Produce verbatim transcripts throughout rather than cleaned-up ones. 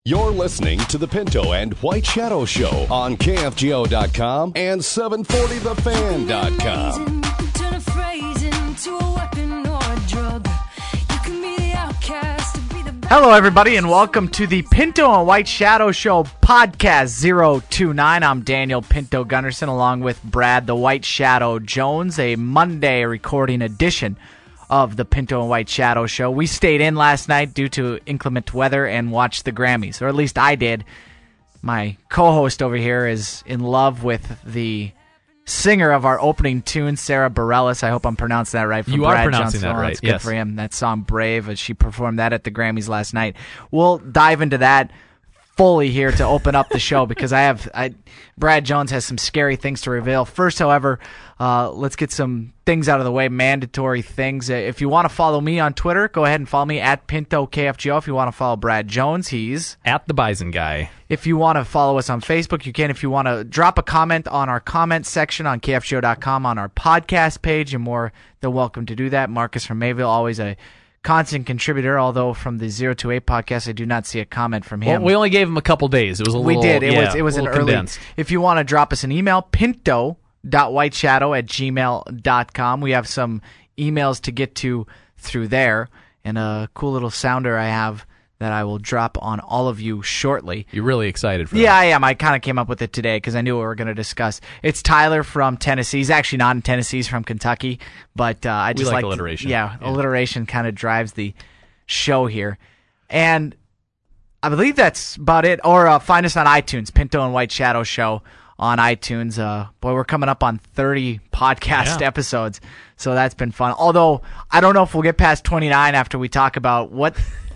You're listening to the Pinto and White Shadow Show on K F G O dot com and seven forty the fan dot com. Turn a phrase into a weapon or a drug. You can be the outcast to be the bad. Hello, everybody, and welcome to the Pinto and White Shadow Show podcast zero two nine. I'm Daniel Pinto Gunnarsson, along with Brad the White Shadow Jones, a Monday recording edition of the Pinto and White Shadow Show. We stayed in last night due to inclement weather and watched the Grammys, or at least I did. My co-host over here is in love with the singer of our opening tune, Sara Bareilles. I hope I'm pronouncing that right. For you Brad are pronouncing Johnson. that right. That's good yes. for him. That song "Brave," as she performed that at the Grammys last night. We'll dive into that fully here to open up the show because I have I, Brad Jones has some scary things to reveal. First, however, uh, let's get some things out of the way, mandatory things. Uh, if you want to follow me on Twitter, go ahead and follow me at Pinto K F G O. If you want to follow Brad Jones, he's at the Bison Guy. If you want to follow us on Facebook, you can. If you want to drop a comment on our comment section on K F G O dot com on our podcast page, you're more than welcome to do that. Marcus from Mayville, always a constant contributor, although from the zero two eight podcast, I do not see a comment from him. Well, we only gave him a couple days. It was a we little. did. It yeah, was it was a an little early. condensed. If you want to drop us an email, pinto dot whiteshadow at gmail dot com. We have some emails to get to through there, and a cool little sounder I have that I will drop on all of you shortly. You're really excited for Yeah, that. I am. I kind of came up with it today because I knew what we were going to discuss. It's Tyler from Tennessee. He's actually not in Tennessee. He's from Kentucky, but uh, I We just like to- alliteration. yeah, Yeah. alliteration kind of drives the show here. And I believe that's about it. Or uh, find us on iTunes, Pinto and White Shadow Show on iTunes. Uh, boy, we're coming up on thirty podcast Yeah. episodes, so that's been fun. Although, I don't know if we'll get past twenty-nine after we talk about what...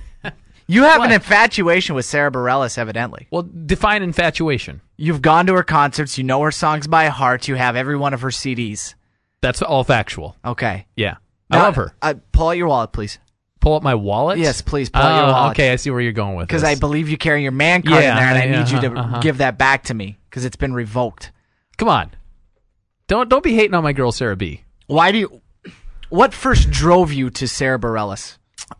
You have What? an infatuation with Sara Bareilles, evidently. Well, define infatuation. You've gone to her concerts. You know her songs by heart. You have every one of her C Ds. That's all factual. Okay. Yeah. I Now, love her. Uh, pull out your wallet, please. Pull up my wallet? Yes, please, pull out your Oh, wallet. okay, I see where you're going with Because this. I believe you carry your man card Yeah, in there, and I yeah, need you to uh-huh, uh-huh. give that back to me because it's been revoked. Come on. Don't don't be hating on my girl, Sarah B. Why do you... What first drove you to Sara Bareilles?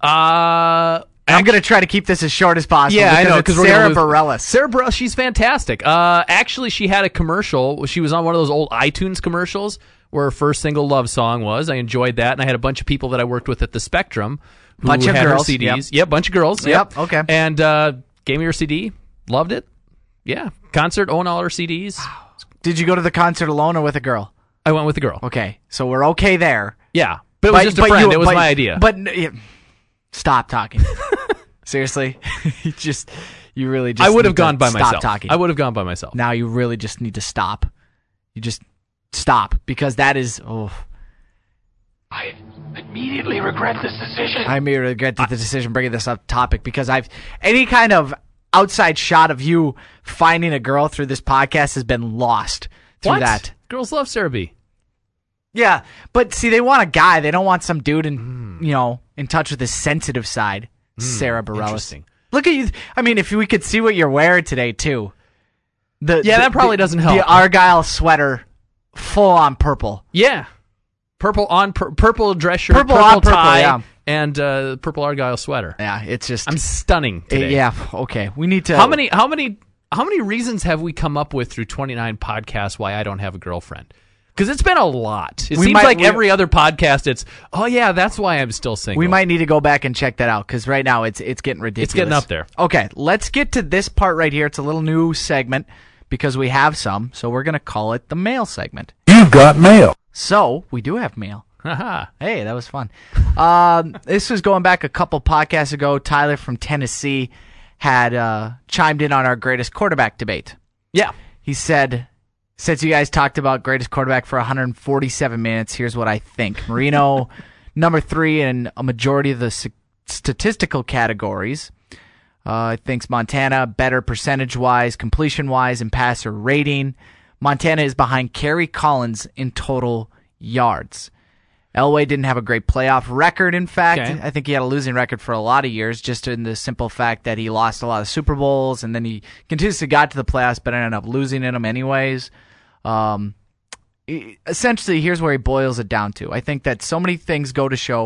Uh... I'm going to try to keep this as short as possible. Yeah, I know, because because Sara Bareilles. Sarah Bareilles, she's fantastic. Uh, actually, she had a commercial. She was on one of those old iTunes commercials where her first single love song was. I enjoyed that, and I had a bunch of people that I worked with at the Spectrum who Bunch of had girls, her C Ds. yep. Yep, bunch of girls. Yep, Yep, okay. And uh, gave me her C D. Loved it. Yeah, concert, own all her C Ds. Did you go to the concert alone or with a girl? I went with the girl. Okay, so we're okay there. Yeah, but it was just a friend. you- it was but- my idea. But yeah, stop talking. Seriously, you just you really just I would need have gone to by stop myself. talking. I would have gone by myself. Now you really just need to stop. You just stop because that is oh. I immediately regret this decision. I may regret the decision bringing this up topic because I've any kind of outside shot of you finding a girl through this podcast has been lost through What? that. Girls love Sarah B. Yeah, but see, they want a guy. They don't want some dude in you know in touch with his sensitive side. Sara Bareilles. Interesting. Look at you. I mean, if we could see what you're wearing today, too. The, Yeah, the- that probably the- doesn't help. The Argyle sweater, full on purple. Yeah, purple on pur- purple dress shirt, Purple purple, on purple, tie, yeah. and uh, purple Argyle sweater. Yeah, it's just. I'm stunning it- today. yeah, okay. We need to. How many? How many? How many reasons have we come up with through twenty-nine podcasts why I don't have a girlfriend? Because it's been a lot. It We seems might- like we- every other podcast, it's oh yeah, that's why I'm still single. We might need to go back and check that out because right now it's it's getting ridiculous. It's getting up there. Okay, let's get to this part right here. It's a little new segment because we have some, so we're going to call it the mail segment. You've got mail. So, we do have mail. Haha. Hey, that was fun. Um, this was going back a couple podcasts ago. Tyler from Tennessee had uh, chimed in on our greatest quarterback debate. Yeah. He said, since you guys talked about greatest quarterback for one hundred forty-seven minutes, here's what I think. Marino, number three in a majority of the s- statistical categories. Uh, I think Montana better percentage-wise, completion-wise, and passer rating. Montana is behind Kerry Collins in total yards. Elway didn't have a great playoff record, in fact. Okay. I think he had a losing record for a lot of years, just in the simple fact that he lost a lot of Super Bowls, and then he continuously got to the playoffs, but ended up losing in them anyways. Um, e- essentially, here's where he boils it down to. I think that so many things go to show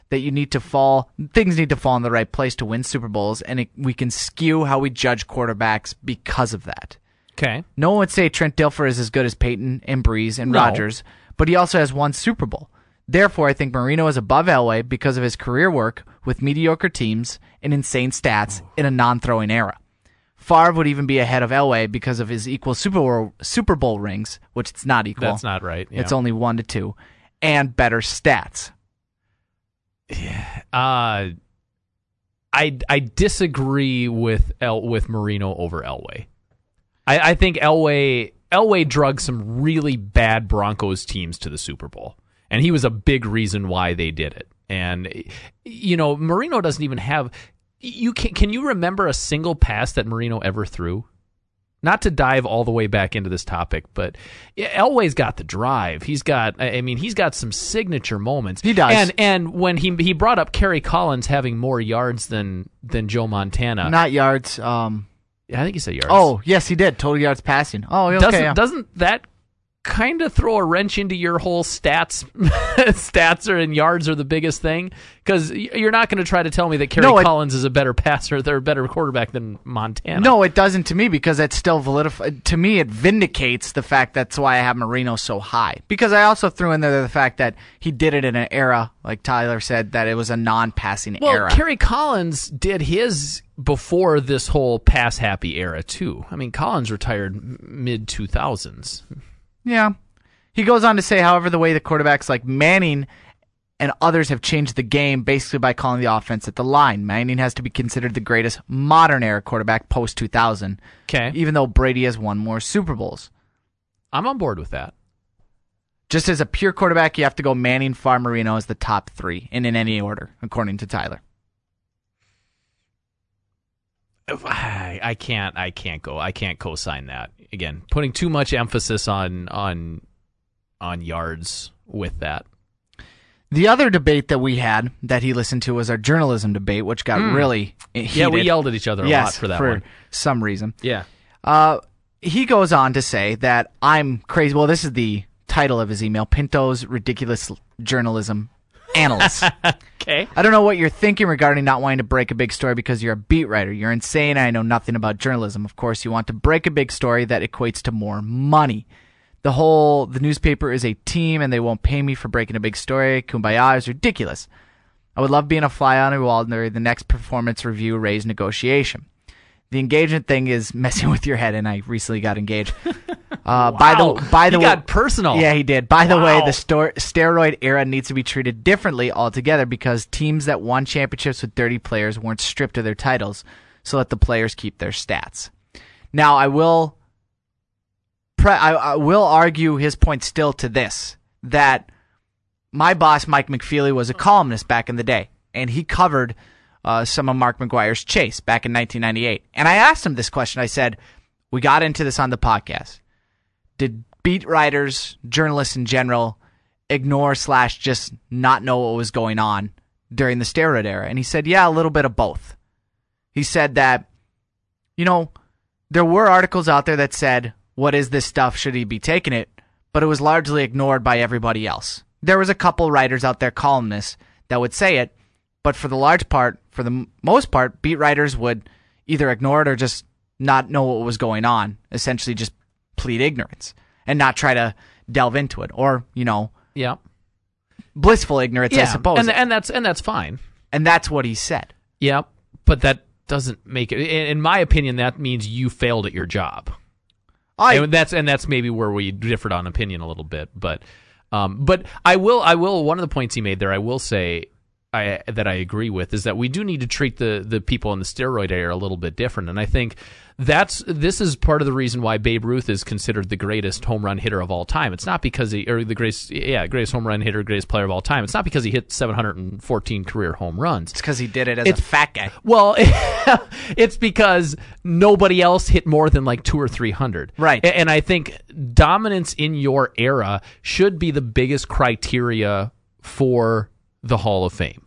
that you need to fall, things need to fall in the right place to win Super Bowls, and it, we can skew how we judge quarterbacks because of that. Okay. No one would say Trent Dilfer is as good as Peyton and Breeze and No. Rodgers, but he also has one Super Bowl. Therefore, I think Marino is above Elway because of his career work with mediocre teams and insane stats in a non-throwing era. Favre would even be ahead of Elway because of his equal Super Bowl, Super Bowl rings, which it's not equal. That's not right. Yeah. It's only one to two, and better stats. Uh, I I disagree with El, with Marino over Elway. I, I think Elway Elway drug some really bad Broncos teams to the Super Bowl, and he was a big reason why they did it. And you know, Marino doesn't even have. You can can you remember a single pass that Marino ever threw? Not to dive all the way back into this topic, but Elway's got the drive. He's got, I mean, he's got some signature moments. He does. And and when he he brought up Kerry Collins having more yards than than Joe Montana. Not yards. Um. I think he said yards. Oh, yes, he did. Total yards passing. Oh, okay. doesn't yeah. doesn't that kind of throw a wrench into your whole stats? Stats are and yards are the biggest thing, because you're not going to try to tell me that Kerry No, it- Collins is a better passer, they're a better quarterback than Montana. No, it doesn't to me, because it still validif- To me, it vindicates the fact that's why I have Marino so high. Because I also threw in there the fact that he did it in an era, like Tyler said, that it was a non-passing Well, era. Kerry Collins did his before this whole pass-happy era, too. I mean, Collins retired mid two thousands. Yeah. He goes on to say, however, the way the quarterbacks like Manning and others have changed the game basically by calling the offense at the line. Manning has to be considered the greatest modern-era quarterback post two thousand, Okay. even though Brady has won more Super Bowls. I'm on board with that. Just as a pure quarterback, you have to go Manning, Favre, Marino as the top three, and in any order, according to Tyler. I, I can't. I can't go. I can't co-sign that. Again, putting too much emphasis on on on yards with that. The other debate that we had that he listened to was our journalism debate, which got really heated. Yeah, we yelled at each other a yes, lot for that for one. some reason. Yeah. Uh, he goes on to say that I'm crazy. Well, this is the title of his email, Pinto's Ridiculous Journalism Analyst. Okay. I don't know what you're thinking regarding not wanting to break a big story because you're a beat writer. You're insane. I know nothing about journalism. Of course, you want to break a big story that equates to more money. The whole, the newspaper is a team and they won't pay me for breaking a big story. Kumbaya is ridiculous. I would love being a fly on a wall during the next performance review raise negotiation. The engagement thing is messing with your head, and I recently got engaged. Uh, by Wow. the by the He way, got personal. Yeah, he did. By the way, Wow. the sto- steroid era needs to be treated differently altogether because teams that won championships with dirty players weren't stripped of their titles, so let the players keep their stats. Now, I will, pre- I, I will argue his point still to this, that my boss, Mike McFeely, was a columnist back in the day, and he covered uh, some of Mark McGuire's chase back in nineteen ninety-eight. And I asked him this question. I said, we got into this on the podcast. Did beat writers, journalists in general, ignore slash just not know what was going on during the steroid era? And he said, yeah, a little bit of both. He said that, you know, there were articles out there that said, what is this stuff? Should he be taking it? But it was largely ignored by everybody else. There was a couple writers out there, columnists, that would say it, but for the large part, for the m- most part, beat writers would either ignore it or just not know what was going on, essentially just plead ignorance and not try to delve into it, or, you know, Yeah. blissful ignorance, I Yeah. suppose. And and that's and that's fine. And that's what he said. Yeah, but that doesn't make it. In in my opinion, that means you failed at your job. I, and that's and that's maybe where we differed on opinion a little bit, but um, but I will I will one of the points he made there I will say I that I agree with is that we do need to treat the the people in the steroid era a little bit different, and I think that's this is part of the reason why Babe Ruth is considered the greatest home run hitter of all time. It's not because he or the greatest yeah greatest home run hitter, greatest player of all time. It's not because he hit seven hundred fourteen career home runs. it's because he did it as It's- a fat guy. Well, it's because nobody else hit more than like two or three hundred. Right. A- And I think dominance in your era should be the biggest criteria for the Hall of Fame.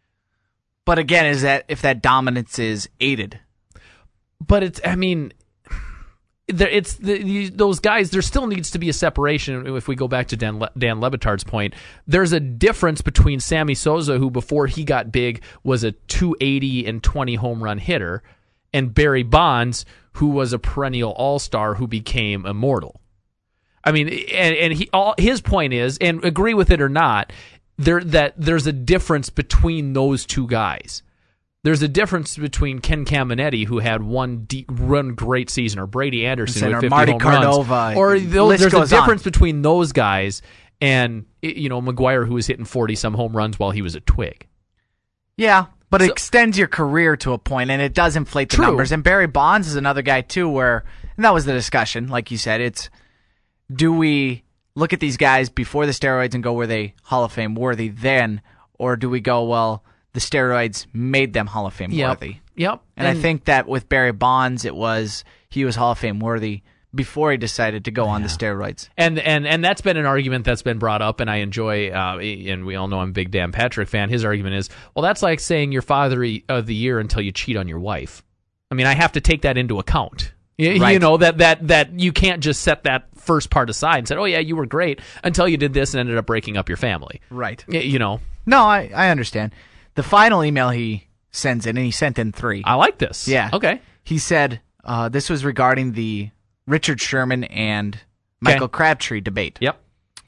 But again, is that if that dominance is aided? But it's, I mean, there, it's the, the, those guys. There still needs to be a separation. If we go back to Dan, Le, Dan Lebitard's point, there's a difference between Sammy Sosa, who before he got big was a two eighty and twenty home run hitter, and Barry Bonds, who was a perennial all-star who became immortal. I mean, and, and he, all, his point is, and agree with it or not, there that there's a difference between those two guys. There's a difference between Ken Caminiti, who had one deep, one great season, or Brady Anderson with fifty Marty home Cordova, runs, or those, there's a goes difference on. between those guys and you know McGwire, who was hitting forty some home runs while he was a twig. Yeah, but it So- extends your career to a point, and it does inflate the True. numbers. And Barry Bonds is another guy too, where and that was the discussion. Like you said, it's do we look at these guys before the steroids and go, were they Hall of Fame worthy then, or do we go, well, the steroids made them Hall of Fame Yep. worthy? Yep. And, I think that with Barry Bonds, it was he was Hall of Fame worthy before he decided to go on the steroids. And and and that's been an argument that's been brought up, and I enjoy. Uh, and we all know I'm a big Dan Patrick fan. His argument is, well, that's like saying you're father of the year until you cheat on your wife. I mean, I have to take that into account. You, Right. you know that that that you can't just set that first part aside and say, oh yeah, you were great until you did this and ended up breaking up your family. Right. Y- You know, No, I, I understand. The final email he sends in, and he sent in three. I like this. Yeah. Okay. He said uh, this was regarding the Richard Sherman and Michael Crabtree debate. Yep.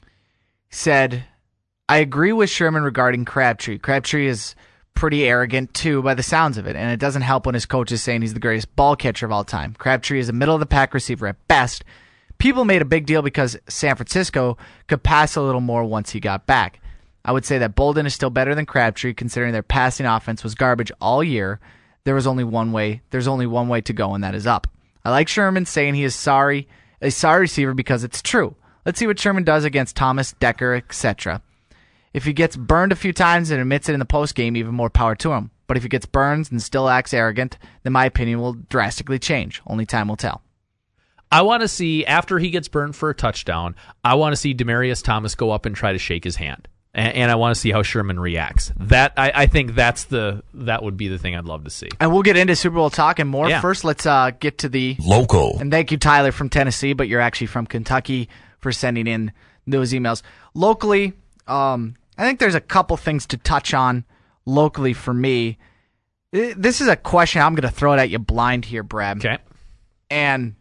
He said, I agree with Sherman regarding Crabtree. Crabtree is pretty arrogant, too, by the sounds of it, and it doesn't help when his coach is saying he's the greatest ball catcher of all time. Crabtree is a middle-of-the-pack receiver at best. People made a big deal because San Francisco could pass a little more once he got back. I would say that Bolden is still better than Crabtree, considering their passing offense was garbage all year. There was only one way. There's only one way to go, and that is up. I like Sherman saying he is sorry, a sorry receiver because it's true. Let's see what Sherman does against Thomas, Decker, et cetera. If he gets burned a few times and admits it in the postgame, even more power to him. But if he gets burned and still acts arrogant, then my opinion will drastically change. Only time will tell. I want to see, after he gets burned for a touchdown, I want to see Demaryius Thomas go up and try to shake his hand. And, and I want to see how Sherman reacts. That I, I think that's the that would be the thing I'd love to see. And we'll get into Super Bowl talk and more. Yeah. First, let's uh, get to the Local. And thank you, Tyler, from Tennessee, but you're actually from Kentucky, for sending in those emails. Locally, um, I think there's a couple things to touch on locally for me. I- This is a question I'm going to throw it at you blind here, Brad. Okay. And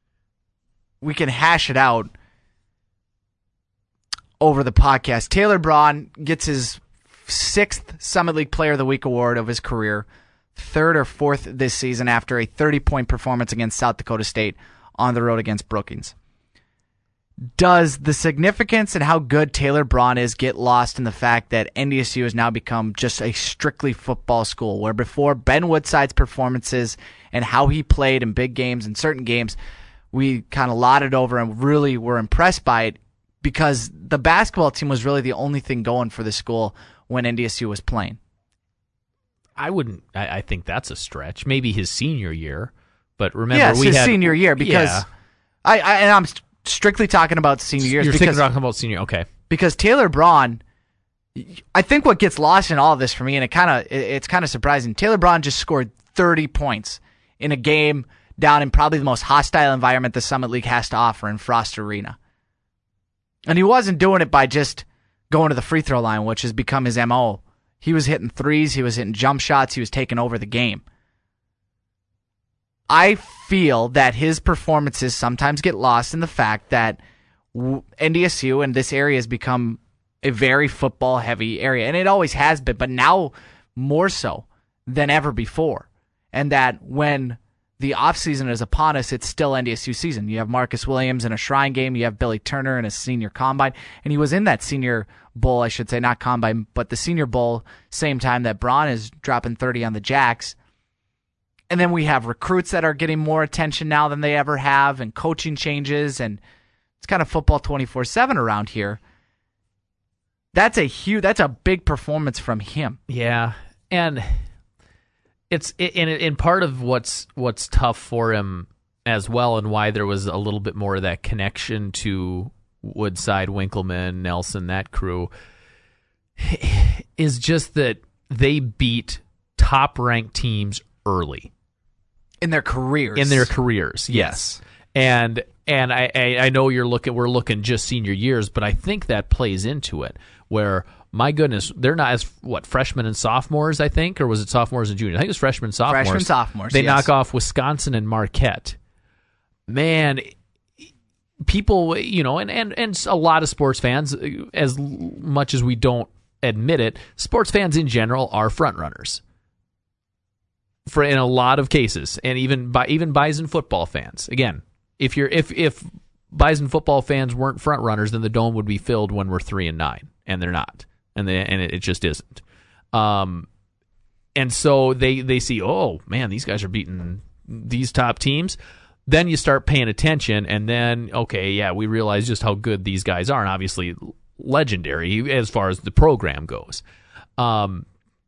we can hash it out over the podcast. Taylor Braun gets his sixth Summit League Player of the Week award of his career, third or fourth this season after a thirty-point performance against South Dakota State on the road against Brookings. Does the significance and how good Taylor Braun is get lost in the fact that N D S U has now become just a strictly football school, where before Ben Woodside's performances and how he played in big games and certain games, we kind of lauded over and really were impressed by it because the basketball team was really the only thing going for the school when N D S U was playing. I wouldn't. I, I think that's a stretch. Maybe his senior year, but remember, Yes, we his had senior year because Yeah. I, I and I'm st- strictly talking about senior years You're because thinking talking about senior. Okay. because Taylor Braun, I think what gets lost in all of this for me, and it kind of it's kind of surprising. Taylor Braun just scored thirty points in a game down in probably the most hostile environment the Summit League has to offer in Frost Arena, and he wasn't doing it by just going to the free throw line, which has become his M O. He was hitting threes, he was hitting jump shots, he was taking over the game. I feel that his performances sometimes get lost in the fact that N D S U and this area has become a very football-heavy area, and it always has been, but now more so than ever before. And that when the offseason is upon us, it's still N D S U season. You have Marcus Williams in a Shrine game, you have Billy Turner in a Senior Combine, and he was in that Senior Bowl, I should say, not Combine, but the Senior Bowl, same time that Braun is dropping thirty on the Jacks. And then we have recruits that are getting more attention now than they ever have, and coaching changes, and it's kind of football twenty-four seven around here. That's a huge, that's a big performance from him. Yeah, and it's in in part of what's what's tough for him as well, and why there was a little bit more of that connection to Woodside, Winkleman, Nelson, that crew, is just that they beat top ranked teams early In their careers. in their careers. Yes. And and I, I, I know you're looking we're looking just senior years, but I think that plays into it where my goodness, they're not as what freshmen and sophomores, I think, or was it sophomores and juniors? I think it was freshmen and sophomores. Freshmen, sophomores. They yes. knock off Wisconsin and Marquette. Man, people, you know, and, and, and a lot of sports fans, as much as we don't admit it, sports fans in general are front runners. For in a lot of cases, and even by even Bison football fans. Again, if you're if if Bison football fans weren't front runners, then the dome would be filled when we're three and nine, and they're not. And they, and it just isn't. Um, and so they, they see, oh, man, these guys are beating these top teams. Then you start paying attention, and then, okay, yeah, we realize just how good these guys are, and obviously legendary as far as the program goes. Um,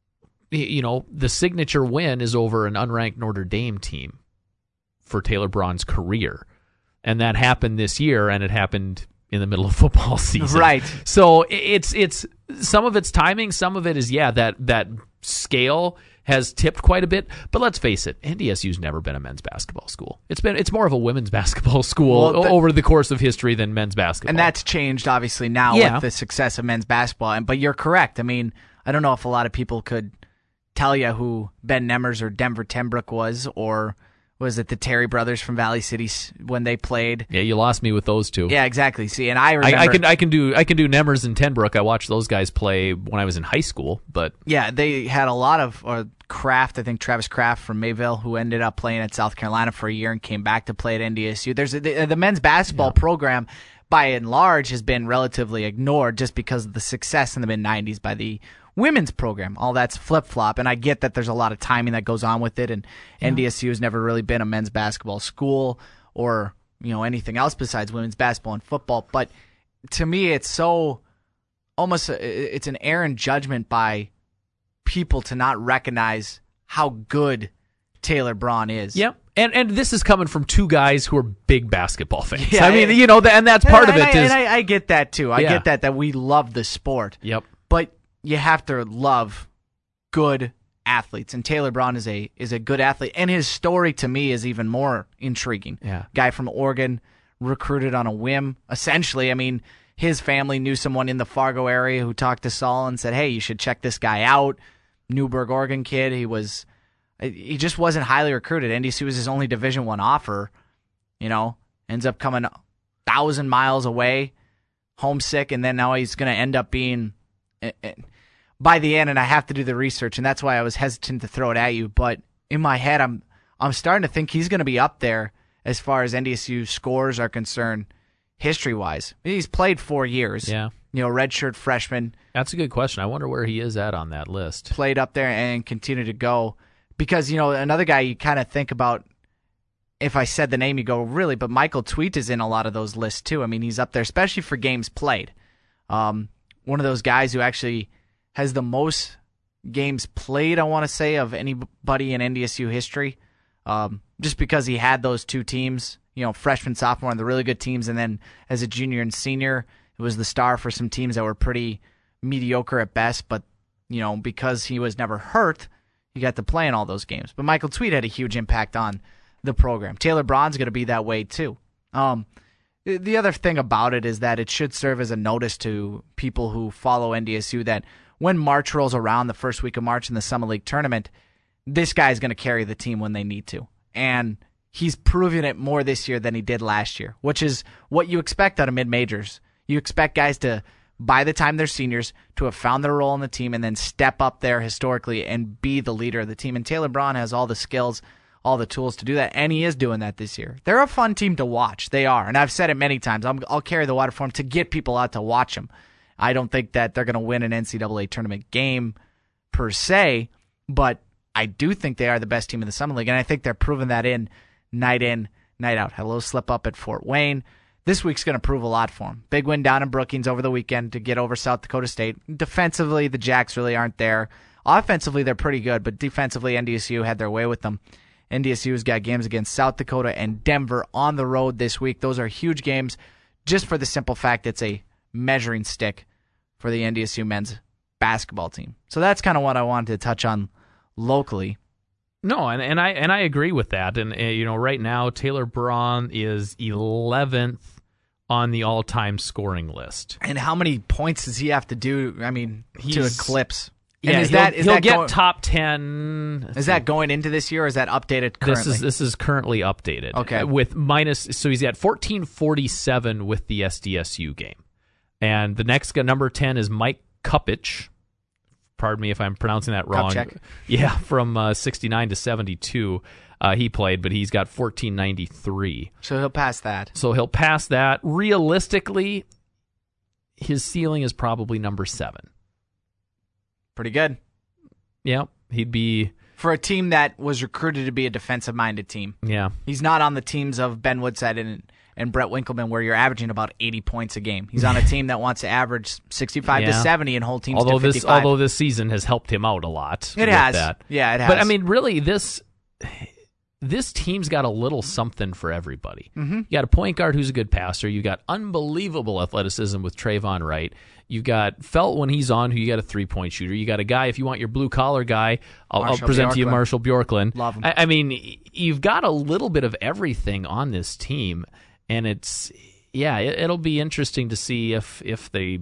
you know, the signature win is over an unranked Notre Dame team for Taylor Braun's career. And that happened this year, and it happened in the middle of football season. Right. So it's it's some of it's timing, some of it is yeah, that that scale has tipped quite a bit. But let's face it, N D S U's never been a men's basketball school. It's been it's more of a women's basketball school well, the, over the course of history than men's basketball. And that's changed obviously now yeah. with the success of men's basketball. And but you're correct. I mean, I don't know if a lot of people could tell you who Ben Nemmers or Denver Tenbrook was, or was it the Terry brothers from Valley City when they played? Yeah, you lost me with those two. Yeah, exactly. See, and I remember I, I can I can do I can do Nemmers and Tenbrook. I watched those guys play when I was in high school, but yeah, they had a lot of uh, Kraft. I think Travis Kraft from Mayville, who ended up playing at South Carolina for a year and came back to play at N D S U. There's a, the, the men's basketball yeah. program, by and large, has been relatively ignored just because of the success in the mid nineties by the women's program. All that's flip-flop, and I get that there's a lot of timing that goes on with it, and yeah. N D S U has never really been a men's basketball school or, you know, anything else besides women's basketball and football. But to me, it's so almost a, it's an errant judgment by people to not recognize how good Taylor Braun is. Yep. And and this is coming from two guys who are big basketball fans. Yeah, I mean, you know, and that's part and, of it. And, is, I, and I, I get that too. I yeah. get that that we love the sport. Yep. But you have to love good athletes, and Taylor Braun is a is a good athlete, and his story to me is even more intriguing. Yeah. Guy from Oregon, recruited on a whim. Essentially, I mean, his family knew someone in the Fargo area who talked to Saul and said, "Hey, you should check this guy out." Newburgh, Oregon kid. He was, he just wasn't highly recruited. N D S U was his only Division One offer. You know, ends up coming a thousand miles away, homesick, and then now he's going to end up being. By the end, and I have to do the research, and that's why I was hesitant to throw it at you, but in my head, I'm I'm starting to think he's going to be up there as far as N D S U scores are concerned, history-wise. He's played four years. Yeah. You know, redshirt freshman. That's a good question. I wonder where he is at on that list. Played up there and continued to go. Because, you know, another guy you kind of think about, if I said the name, you go, really? But Michael Tweet is in a lot of those lists, too. I mean, he's up there, especially for games played. Um, one of those guys who actually has the most games played, I want to say, of anybody in N D S U history. Um, just because he had those two teams, you know, freshman, sophomore, and the really good teams, and then as a junior and senior, it was the star for some teams that were pretty mediocre at best, but, you know, because he was never hurt, he got to play in all those games. But Michael Tweet had a huge impact on the program. Taylor Braun's going to be that way, too. Um, the other thing about it is that it should serve as a notice to people who follow N D S U that when March rolls around, the first week of March in the Summer League tournament, this guy's going to carry the team when they need to. And he's proven it more this year than he did last year, which is what you expect out of mid-majors. You expect guys to, by the time they're seniors, to have found their role in the team and then step up there historically and be the leader of the team. And Taylor Braun has all the skills, all the tools to do that, and he is doing that this year. They're a fun team to watch. They are. And I've said it many times. I'm, I'll carry the water for them to get people out to watch them. I don't think that they're going to win an N C double A tournament game per se, but I do think they are the best team in the Summer League, and I think they're proving that in night in, night out. Had a little slip up at Fort Wayne. This week's going to prove a lot for them. Big win down in Brookings over the weekend to get over South Dakota State. Defensively, the Jacks really aren't there. Offensively, they're pretty good, but defensively, N D S U had their way with them. N D S U's got games against South Dakota and Denver on the road this week. Those are huge games just for the simple fact it's a measuring stick for the N D S U men's basketball team. So that's kind of what I wanted to touch on locally. No, and, and I and I agree with that. And uh, you know, right now Taylor Braun is eleventh on the all-time scoring list. And how many points does he have to do? I mean, to He's- eclipse. Yeah, and is he'll, that is he'll that get going, top ten. is that going into this year, or is that updated currently? This is this is currently updated. Okay. Uh, with minus, so he's at fourteen forty-seven with the S D S U game, and the next guy, number ten is Mike Kupich. Pardon me if I'm pronouncing that wrong. Kupchak. Yeah, from uh, sixty-nine to seventy-two, uh, he played, but he's got fourteen ninety-three. So he'll pass that. So he'll pass that. Realistically, his ceiling is probably number seven. Pretty good. Yeah, he'd be. For a team that was recruited to be a defensive-minded team. Yeah. He's not on the teams of Ben Woodside and and Brett Winkleman where you're averaging about eighty points a game. He's on a team that wants to average sixty-five to Yeah. seventy and hold teams Although to this, fifty-five. although this season has helped him out a lot. It with has. That. Yeah, it has. But I mean, really, this this team's got a little something for everybody. Mm-hmm. You got a point guard who's a good passer. You got unbelievable athleticism with Trayvon Wright. You got Felt when he's on, who you got a three point shooter. You got a guy, if you want your blue collar guy, I'll, I'll Marshall present to you Bjorklund. Marshall Bjorklund. Love him. I, I mean, you've got a little bit of everything on this team, and it's yeah, it, it'll be interesting to see if if they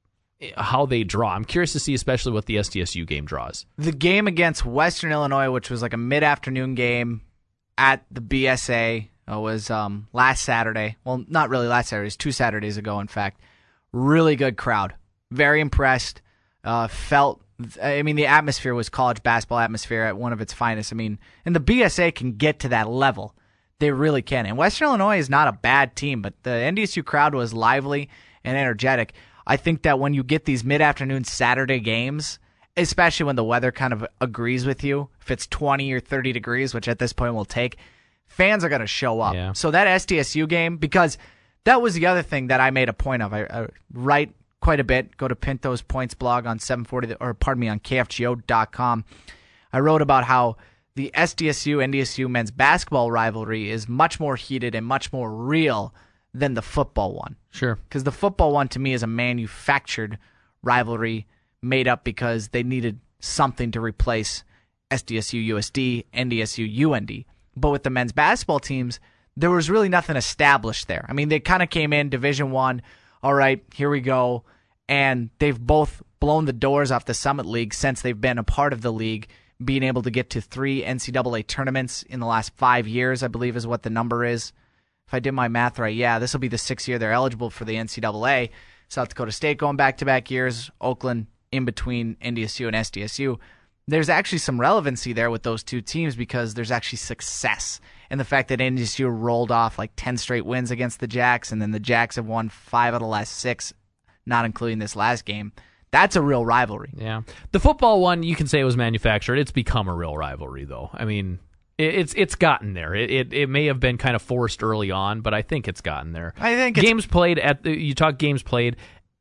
how they draw. I'm curious to see, especially what the S D S U game draws. The game against Western Illinois, which was like a mid-afternoon game at the B S A, uh, was um, last Saturday. Well, not really last Saturday. It was two Saturdays ago, in fact. Really good crowd. Very impressed. Uh, felt, I mean, the atmosphere was college basketball atmosphere at one of its finest. I mean, and the B S A can get to that level. They really can. And Western Illinois is not a bad team, but the N D S U crowd was lively and energetic. I think that when you get these mid-afternoon Saturday games, especially when the weather kind of agrees with you, if it's twenty or thirty degrees, which at this point we'll take, fans are going to show up. Yeah. So that S D S U game, because that was the other thing that I made a point of. I, I write quite a bit. Go to Pinto's Points blog on seven forty, or pardon me, on K F G O dot com. I wrote about how the S D S U N D S U men's basketball rivalry is much more heated and much more real than the football one. Sure. Because the football one, to me, is a manufactured rivalry made up because they needed something to replace S D S U U S D, N D S U U N D. But with the men's basketball teams, there was really nothing established there. I mean, they kind of came in Division One. All right, here we go. And they've both blown the doors off the Summit League since they've been a part of the league, being able to get to three N C double A tournaments in the last five years, I believe is what the number is. If I did my math right, yeah, this will be the sixth year they're eligible for the N C double A. South Dakota State going back-to-back years, Oakland in between N D S U and S D S U. There's actually some relevancy there with those two teams because there's actually success. And the fact that N D S U rolled off like ten straight wins against the Jacks, and then the Jacks have won five out of the last six, not including this last game. That's a real rivalry. Yeah. The football one, you can say it was manufactured. It's become a real rivalry, though. I mean, it, it's it's gotten there. It, it it may have been kind of forced early on, but I think it's gotten there. I think it's, Games played at the, you talk games played.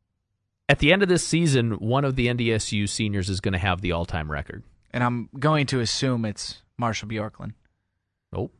At the end of this season, one of the N D S U seniors is going to have the all-time record. and I'm going to assume it's Marshall Bjorklund. Nope.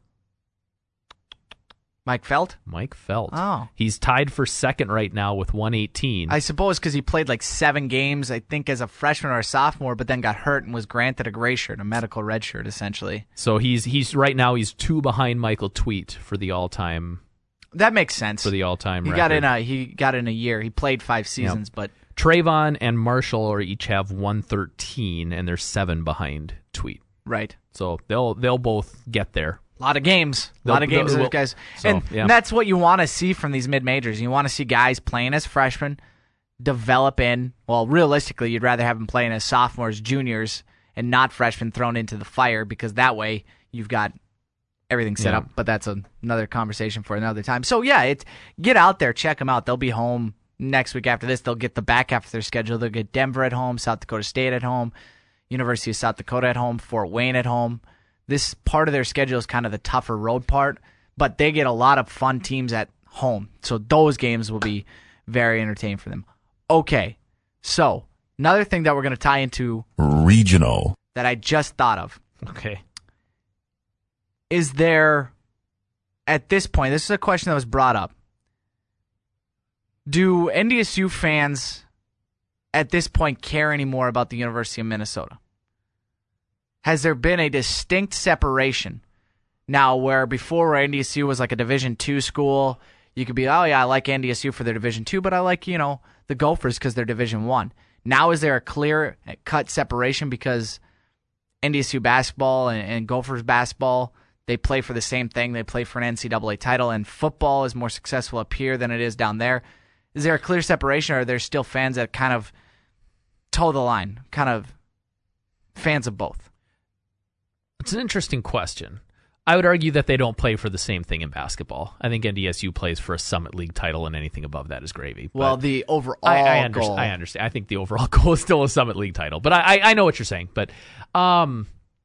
Mike Felt? Mike Felt. Oh. He's tied for second right now with one eighteen. I suppose because he played like seven games, I think, as a freshman or a sophomore, but then got hurt and was granted a gray shirt, a medical red shirt, essentially. So he's he's right now he's two behind Michael Tweet for the all-time That makes sense. for the all-time he record. got in a he got in a year. He played five seasons, but Trayvon and Marshall are each have one thirteen, and they're seven behind Tweet. right. So they'll they'll both get there. A lot of games. A They'll- lot of games, they'll- those guys. so, and yeah. that's what you want to see from these mid-majors. You want to see guys playing as freshmen, develop in, well, realistically, you'd rather have them playing as sophomores, juniors, and not freshmen thrown into the fire, because that way you've got everything set Yeah. up. But that's a, another conversation for another time. So, yeah, it's, get out there, check them out. They'll be home next week after this. They'll get the back half of their schedule. They'll get Denver at home, South Dakota State at home, University of South Dakota at home, Fort Wayne at home. This part of their schedule is kind of the tougher road part, but they get a lot of fun teams at home. So those games will be very entertaining for them. Okay, so another thing that we're going to tie into Regional. that I just thought of Okay. is there, at this point, this is a question that was brought up. Do N D S U fans at this point care anymore about the University of Minnesota? has there been a distinct separation now where before where N D S U was like a Division two school, you could be, oh yeah, I like N D S U for their Division two, but I like, you know, the Gophers because they're Division one. Now is there a clear cut separation because N D S U basketball and, and Gophers basketball, they play for the same thing. They play for an N C double A title, and football is more successful up here than it is down there. Is there a clear separation, or are there still fans that kind of toe the line, kind of fans of both? It's an interesting question. I would argue that they don't play for the same thing in basketball. I think N D S U plays for a Summit League title, and anything above that is gravy. But well, the overall I, I understand, goal. I understand. I think the overall goal is still a Summit League title, but I, I, I know what you're saying. But, um,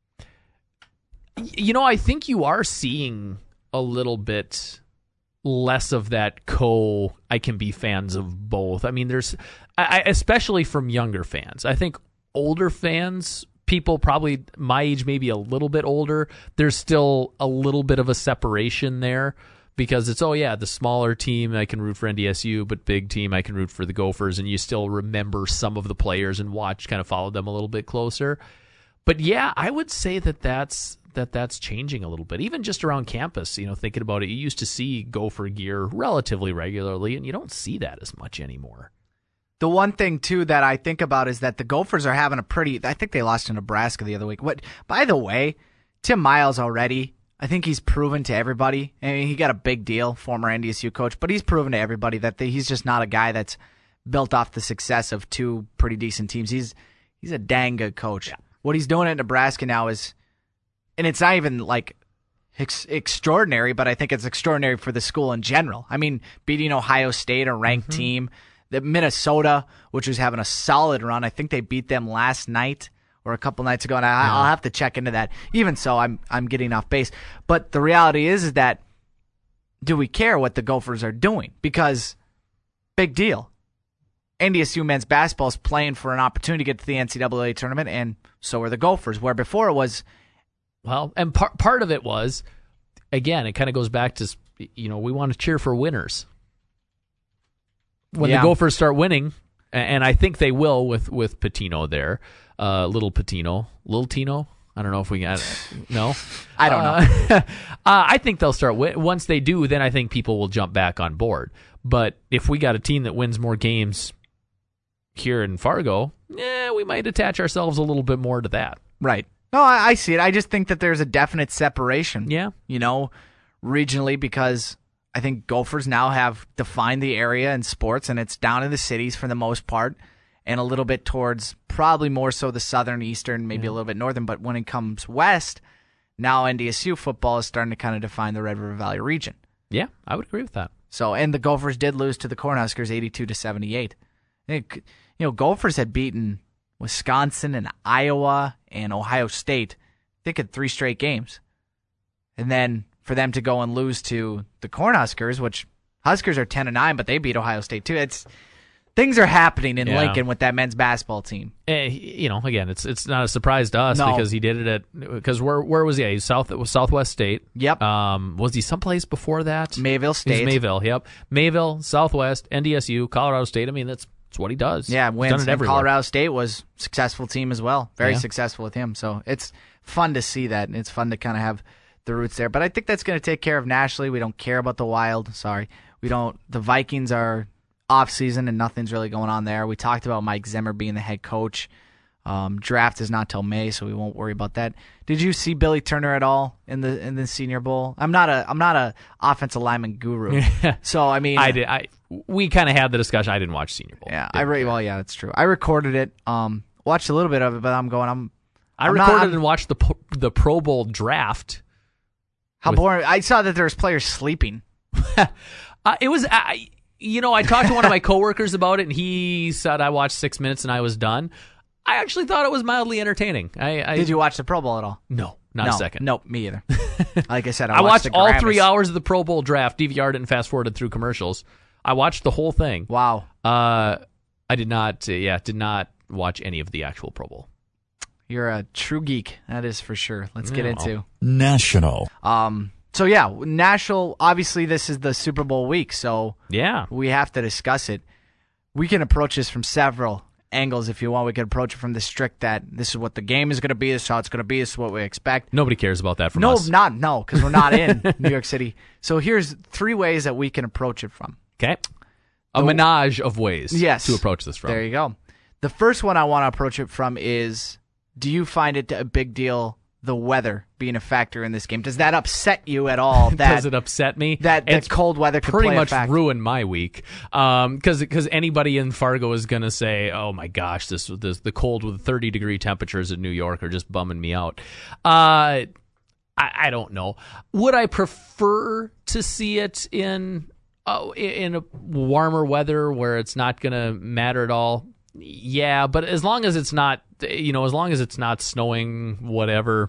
you know, I think you are seeing a little bit less of that co, I can be fans of both. I mean, there's, I, especially from younger fans. I think older fans, people probably my age, maybe a little bit older, there's still a little bit of a separation there because it's, oh yeah, the smaller team, I can root for N D S U, but big team, I can root for the Gophers, and you still remember some of the players and watch, kind of follow them a little bit closer. But yeah, I would say that that's, that that's changing a little bit, even just around campus. You know, thinking about it, you used to see Gopher gear relatively regularly, and you don't see that as much anymore. The one thing, too, that I think about is that the Gophers are having a pretty... I think they lost to Nebraska the other week. What? By the way, Tim Miles already, I think he's proven to everybody. I mean, he got a big deal, former N D S U coach, but he's proven to everybody that the, he's just not a guy that's built off the success of two pretty decent teams. He's he's a dang good coach. Yeah. What he's doing at Nebraska now is... And it's not even, like, ex- extraordinary, but I think it's extraordinary for the school in general. I mean, beating Ohio State, a ranked mm-hmm. team... The Minnesota, which was having a solid run, I think they beat them last night or a couple nights ago, and I, I'll have to check into that. Even so, I'm I'm getting off base. But the reality is, is that do we care what the Gophers are doing? Because big deal. N D S U men's basketball is playing for an opportunity to get to the N C double A tournament, and so are the Gophers. Where before it was, well, and part part of it was, again, it kind of goes back to, you know, we want to cheer for winners. When yeah. the Gophers start winning, and I think they will with, with Patino there, uh, little Patino, little Tino. I don't know if we got no. I don't uh, know. uh, I think they'll start win- once they do. Then I think people will jump back on board. But if we got a team that wins more games here in Fargo, yeah, we might attach ourselves a little bit more to that. Right. No, I, I see it. I just think that there's a definite separation. Yeah. You know, regionally, because I think Gophers now have defined the area in sports, and it's down in the cities for the most part, and a little bit towards probably more so the southern, eastern, maybe yeah. a little bit northern. But when it comes west, now N D S U football is starting to kind of define the Red River Valley region. Yeah, I would agree with that. So, and the Gophers did lose to the Cornhuskers eighty-two to seventy-eight. You know, Gophers had beaten Wisconsin and Iowa and Ohio State, I think, in three straight games. And then for them to go and lose to the Cornhuskers, which Huskers are ten and nine, but they beat Ohio State too. It's things are happening in yeah. Lincoln with that men's basketball team. Uh, you know, again, it's it's not a surprise to us no. because he did it at because where where was he? He was South it was Southwest State. Yep. Um, was he someplace before that? Mayville State. He was Mayville. Yep. Mayville, Southwest, N D S U, Colorado State. I mean, that's that's what he does. Yeah, He's wins. done it everywhere. Colorado State was a successful team as well. Very yeah. successful with him. So it's fun to see that, and it's fun to kind of have the roots there. But I think that's going to take care of nationally. We don't care about the Wild. Sorry. We don't. The Vikings are off season and nothing's really going on there. We talked about Mike Zimmer being the head coach. Um, draft is not till May, so we won't worry about that. Did you see Billy Turner at all in the in the Senior Bowl? I'm not a I'm not a offensive lineman guru. So I mean, I did. I we kind of had the discussion. I didn't watch Senior Bowl. Yeah, I re- well, yeah, that's true. I recorded it. Um, watched a little bit of it, but I'm going. I'm. I I'm recorded not, and watched the the Pro Bowl draft. How with, boring! I saw that there was players sleeping. uh, it was. I, you know, I talked to one of my coworkers about it, and he said I watched six minutes and I was done. I actually thought it was mildly entertaining. I, I Did you watch the Pro Bowl at all? No, not no, a second. Nope, me either. Like I said, I, I watched, watched the all Grammys. three hours of the Pro Bowl draft. D V R'd it and fast forwarded through commercials. I watched the whole thing. Wow. Uh, I did not. Uh, yeah, did not watch any of the actual Pro Bowl. You're a true geek. That is for sure. Let's get no. into National. Um. So yeah, national. Obviously, this is the Super Bowl week, so yeah, we have to discuss it. We can approach this from several angles if you want. We could approach it from the strict that this is what the game is going to be, this is how it's going to be, this is what we expect. Nobody cares about that from no, us. not no, because we're not in New York City. So here's three ways that we can approach it from. Okay. A The- menage of ways Yes. to approach this from. There you go. The first one I want to approach it from is, do you find it a big deal, the weather being a factor in this game? Does that upset you at all? That Does it upset me? that the It's cold weather could pretty play much a factor? ruin my week because because anybody in Fargo is going to say, oh my gosh, this this the cold with thirty degree temperatures in New York are just bumming me out. Uh, I, I don't know. Would I prefer to see it in uh, in a warmer weather where it's not going to matter at all? Yeah, but as long as it's not, you know, as long as it's not snowing, whatever.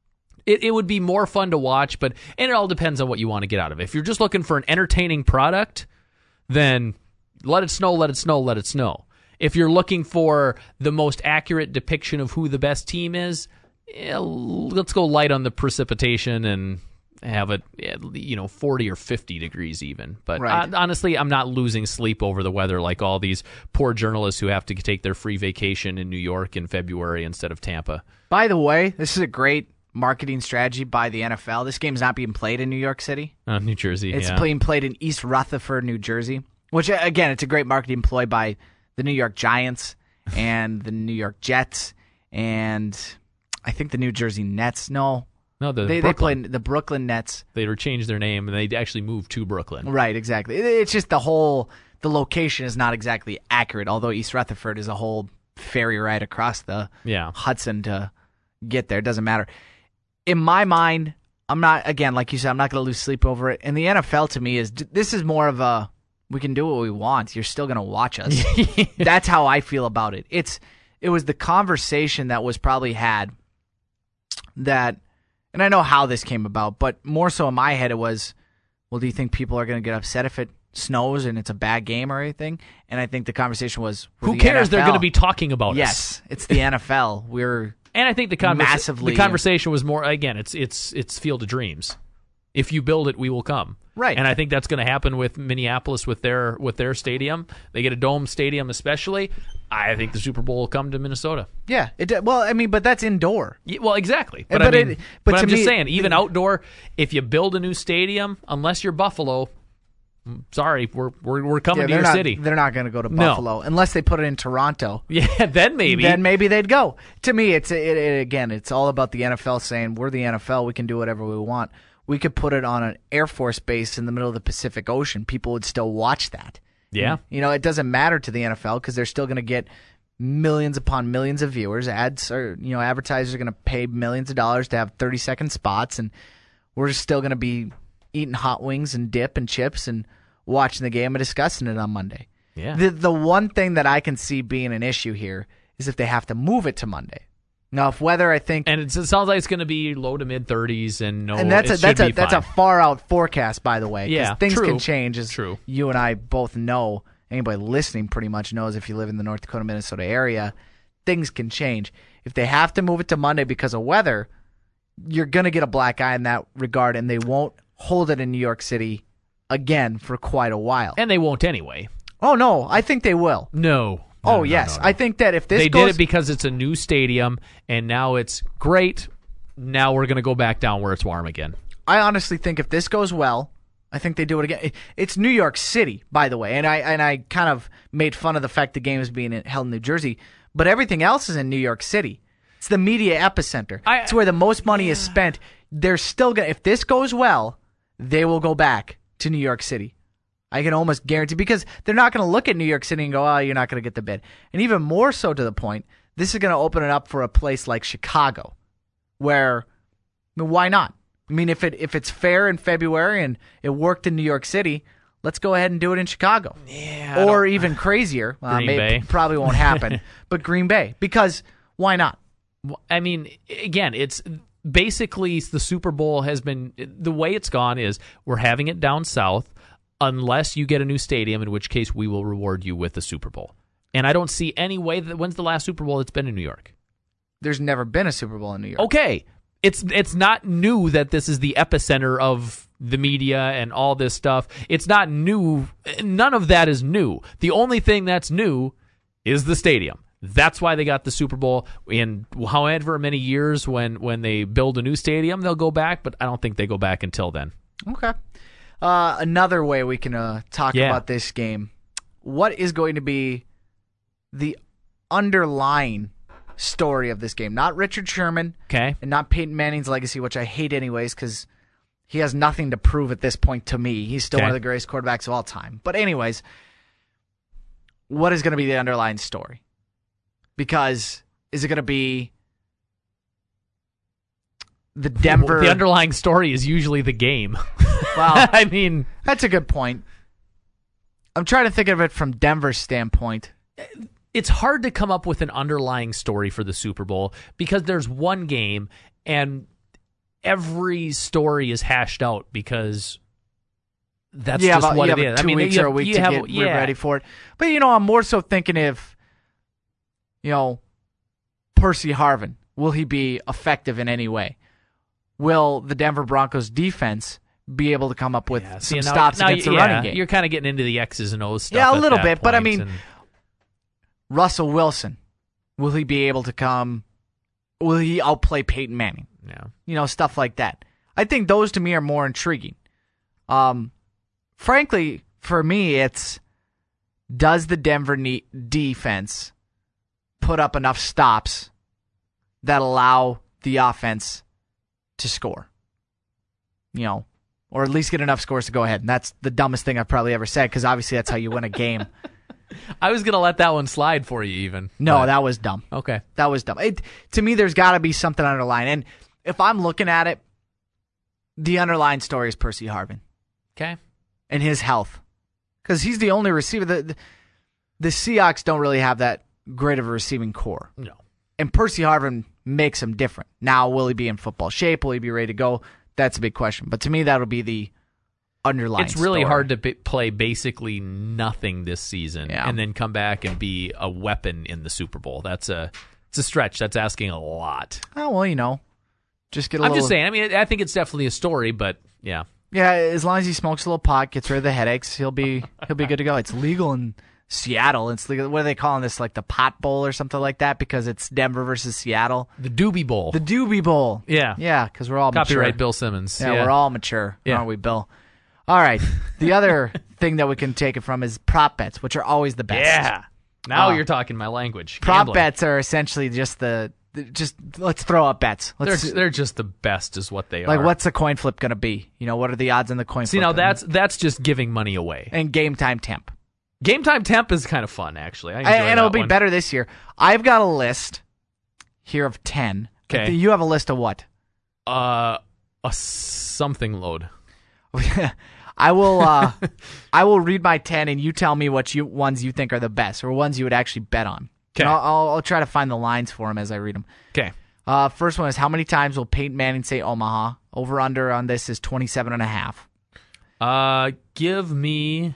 It, it would be more fun to watch, but and it all depends on what you want to get out of it. If you're just looking for an entertaining product, then let it snow, let it snow, let it snow. If you're looking for the most accurate depiction of who the best team is, eh, let's go light on the precipitation and have it, you know, forty or fifty degrees even. But Right. uh, honestly, I'm not losing sleep over the weather like all these poor journalists who have to take their free vacation in New York in February instead of Tampa. By the way, this is a great marketing strategy by the N F L. This game's not being played in New York City. Uh, New Jersey, It's yeah. being played in East Rutherford, New Jersey, which, again, it's a great marketing ploy by the New York Giants and the New York Jets and I think the New Jersey Nets. No, No, the they, they Brooklyn. played the Brooklyn Nets. They were changed their name and they actually moved to Brooklyn. Right, exactly. It- It's just the whole, the location is not exactly accurate, although East Rutherford is a whole ferry ride across the Yeah. Hudson to get there. It doesn't matter. In my mind, I'm not, again, like you said, I'm not going to lose sleep over it. And the N F L to me is, this is more of a, we can do what we want. You're still going to watch us. That's how I feel about it. It's, it was the conversation that was probably had that, and I know how this came about, but more so in my head, it was, well, do you think people are going to get upset if it snows and it's a bad game or anything? And I think the conversation was, we're Who the cares? N F L. They're going to be talking about us. Yes, it's the N F L. We're And I think the, conversa- Massively. the conversation was more, again, it's it's it's Field of Dreams. If you build it, we will come. Right. And I think that's going to happen with Minneapolis with their with their stadium. They get a dome stadium especially. I think the Super Bowl will come to Minnesota. Yeah, it. Well, I mean, but that's indoor. Yeah, well, exactly. But, But I mean, it- but, but I'm to just me- saying, even outdoor, if you build a new stadium, unless you're Buffalo, mm, sorry, we're we're, we're coming Yeah, to they're your not, city. They're not going to go to No. Buffalo unless they put it in Toronto. Yeah, then maybe. Then maybe they'd go. To me, it's it, it, again, it's all about the N F L saying we're the N F L. We can do whatever we want. We could put it on an Air Force base in the middle of the Pacific Ocean. People would still watch that. Yeah. You know, it doesn't matter to the N F L because they're still going to get millions upon millions of viewers. Ads are, you know, advertisers are going to pay millions of dollars to have thirty second spots, and we're still going to be eating hot wings and dip and chips and watching the game and discussing it on Monday. Yeah. The the one thing that I can see being an issue here is if they have to move it to Monday. Now, if weather, I think, And it's, it sounds like it's going to be low to mid thirties, and no, and that's it a that's should a be that's fine. a far out forecast, by the way. 'cause Yeah, things true. can change. As True. you and I both know. Anybody listening pretty much knows if you live in the North Dakota, Minnesota area, things can change. If they have to move it to Monday because of weather, you're going to get a black eye in that regard, and they won't hold it in New York City again for quite a while. and they won't anyway. Oh no, I think they will. No. Oh No, no, yes, no, no. I think that if this they goes, did it because it's a new stadium, and now it's great. Now we're going to go back down where it's warm again. I honestly think if this goes well, I think they do it again. It- It's New York City, by the way, and I and I kind of made fun of the fact the game is being held in New Jersey, but everything else is in New York City. It's the media epicenter. I- it's where the most money is spent. They're still gonna. If this goes well, they will go back to New York City. I can almost guarantee, because they're not going to look at New York City and go, "Oh, you're not going to get the bid." And even more so to the point, this is going to open it up for a place like Chicago, where, I mean, why not? I mean, if it if it's fair in February and it worked in New York City, let's go ahead and do it in Chicago. Yeah. Or even crazier, uh, Green maybe, Bay. probably won't happen, but Green Bay, because why not? I mean, again, it's basically the Super Bowl has been the way it's gone is we're having it down south unless you get a new stadium, in which case we will reward you with the Super Bowl. And I don't see any way that when's the last Super Bowl that's been in New York? There's never been a Super Bowl in New York. Okay. It's it's not new that this is the epicenter of the media and all this stuff. It's not new. None of that is new. The only thing that's new is the stadium. That's why they got the Super Bowl. In however many years when, when they build a new stadium, they'll go back, but I don't think they go back until then. Okay. Uh, another way we can uh, talk Yeah. about this game. What is going to be the underlying story of this game? Not Richard Sherman Okay. and not Peyton Manning's legacy, which I hate anyways because he has nothing to prove at this point to me. He's still Okay. one of the greatest quarterbacks of all time. But anyways, what is going to be the underlying story? Because is it going to be the Denver... The underlying story is usually the game. Well, I mean, that's a good point. I'm trying to think of it from Denver's standpoint. it's hard to come up with an underlying story for the Super Bowl because there's one game and every story is hashed out because that's yeah, just about, what you it have is. Two I mean, weeks you or have, a week you to have, get yeah. ready for it. But you know, I'm more so thinking if you know Percy Harvin, will he be effective in any way? Will the Denver Broncos defense be able to come up with Yeah, some see, now- stops now, against the yeah, running game? You're kind of getting into the X's and O's stuff. Yeah, a at little that bit, but I point, mean, and- Russell Wilson, will he be able to come? Will he outplay Peyton Manning? yeah. You know, stuff like that. I think those to me are more intriguing. Um, frankly, for me, it's does the Denver ne- defense put up enough stops that allow the offense to score? You know, or at least get enough scores to go ahead. And that's the dumbest thing I've probably ever said because obviously that's how you win a game. I was gonna let that one slide for you, even. No, but- that was dumb. okay. That was dumb. It, to me, there's got to be something underlying. And if I'm looking at it, the underlying story is Percy Harvin Okay. and his health. Because he's the only receiver. The, the, the Seahawks don't really have that great of a receiving core. No. And Percy Harvin makes him different. Now, will he be in football shape? Will he be ready to go? That's a big question. But to me, that'll be the underlying It's really story. hard to b- play basically nothing this season Yeah. and then come back and be a weapon in the Super Bowl. That's a it's a stretch. That's asking a lot. Oh, well, you know. Just get a I'm little... just saying. I mean, I think it's definitely a story, but yeah. Yeah, as long as he smokes a little pot, gets rid of the headaches, he'll be he'll be good to go. It's legal in Seattle. It's legal. What are they calling this? Like the Pot Bowl or something like that? Because it's Denver versus Seattle. The Doobie Bowl. The Doobie Bowl. yeah. Yeah, because we're all Copyright mature. Bill Simmons. Yeah, we're all mature, Yeah. aren't we, Bill? All right. The other thing that we can take it from is prop bets, which are always the best. Yeah. Now Uh, you're talking my language. Prop Gambling. bets are essentially just the, the just let's throw up bets. They're Let's they're just the best, is what they like are. what's the coin flip going to be? You know, what are the odds on the coin See, flip? now that's that's just giving money away. and game time temp. Game time temp is kind of fun, actually. I enjoy And, and it'll that be one. better this year. I've got a list here of ten. Okay. You have a list of what? Uh, a something load. I will. Uh, I will read my ten, and you tell me what you ones you think are the best, or ones you would actually bet on. Okay. And I'll, I'll, I'll try to find the lines for them as I read them. Okay. Uh, first one is how many times will Peyton Manning say Omaha? Over under on this is twenty-seven and a half. Uh, give me.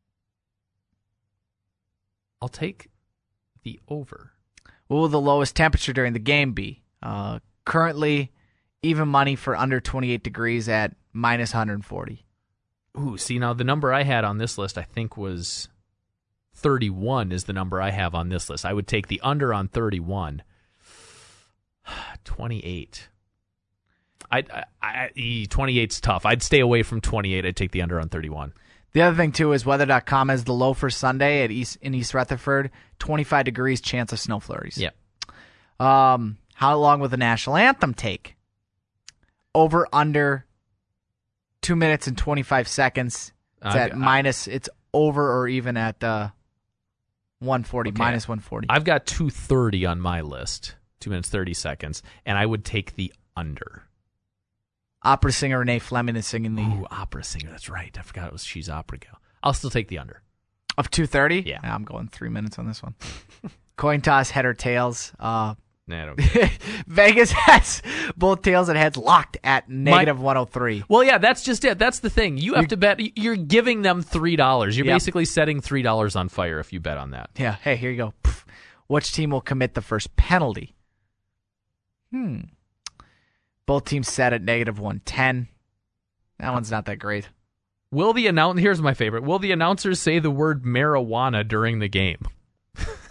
I'll take the over. What will the lowest temperature during the game be? Uh, currently, even money for under twenty-eight degrees at minus one hundred forty. Ooh, see, now the number I had on this list, I think, was thirty-one is the number I have on this list. I would take the under on thirty-one. twenty-eight. I, I, I twenty-eight's tough. I'd stay away from twenty-eight. I'd take the under on thirty-one. The other thing, too, is weather dot com has the low for Sunday at East in East Rutherford, twenty-five degrees, chance of snow flurries. Yep. Um, how long will the national anthem take? Over, under, two minutes and twenty-five seconds. It's I- at I- minus, it's over or even at uh, one forty, Okay. minus one forty. I've got two thirty on my list, two minutes, thirty seconds, and I would take the under. Opera singer Renee Fleming is singing the Ooh, opera singer. That's right. I forgot it was She's Opera Gal. I'll still take the under. of two thirty. Yeah. I'm going three minutes on this one. Coin toss, head or tails. Uh, Nah, I don't care. Vegas has both tails and heads locked at negative one oh three. Well, yeah, that's just it. That's the thing. You have to bet. You're giving them three dollars. You're Yep. basically setting three dollars on fire if you bet on that. Yeah. Hey, here you go. Pff. Which team will commit the first penalty? Hmm. Both teams set at negative one ten. That one's not that great. Will the announce? Here's my favorite. Will the announcers say the word marijuana during the game?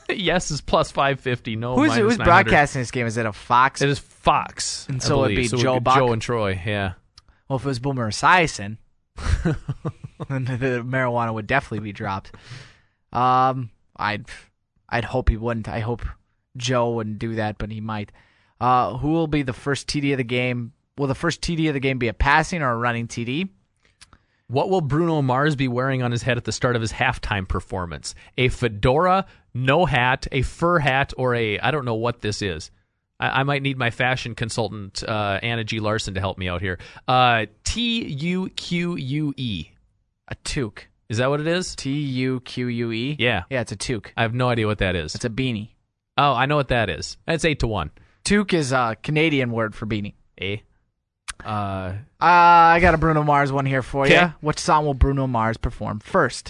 Yes is plus five fifty. No, Who's minus who's nine hundred. broadcasting this game? Is it a Fox? It is Fox. And I so it'd believe. be So Joe it'd Buck? Joe and Troy, yeah. Well, if it was Boomer Esiason, then the marijuana would definitely be dropped. Um, I'd, I'd hope he wouldn't. I hope Joe wouldn't do that, but he might. Uh, who will be the first T D of the game? Will the first T D of the game be a passing or a running T D? What will Bruno Mars be wearing on his head at the start of his halftime performance? A fedora, no hat, a fur hat, or a, I don't know what this is. I, I might need my fashion consultant, uh, Anna G. Larson, to help me out here. Uh, T U Q U E. A toque. Is that what it is? T U Q U E? Yeah. Yeah, it's a toque. I have no idea what that is. It's a beanie. Oh, I know what that is. It's eight to one. Toque is a Canadian word for beanie. Eh? Uh, Uh, I got a Bruno Mars one here for you. Okay. Which song will Bruno Mars perform first?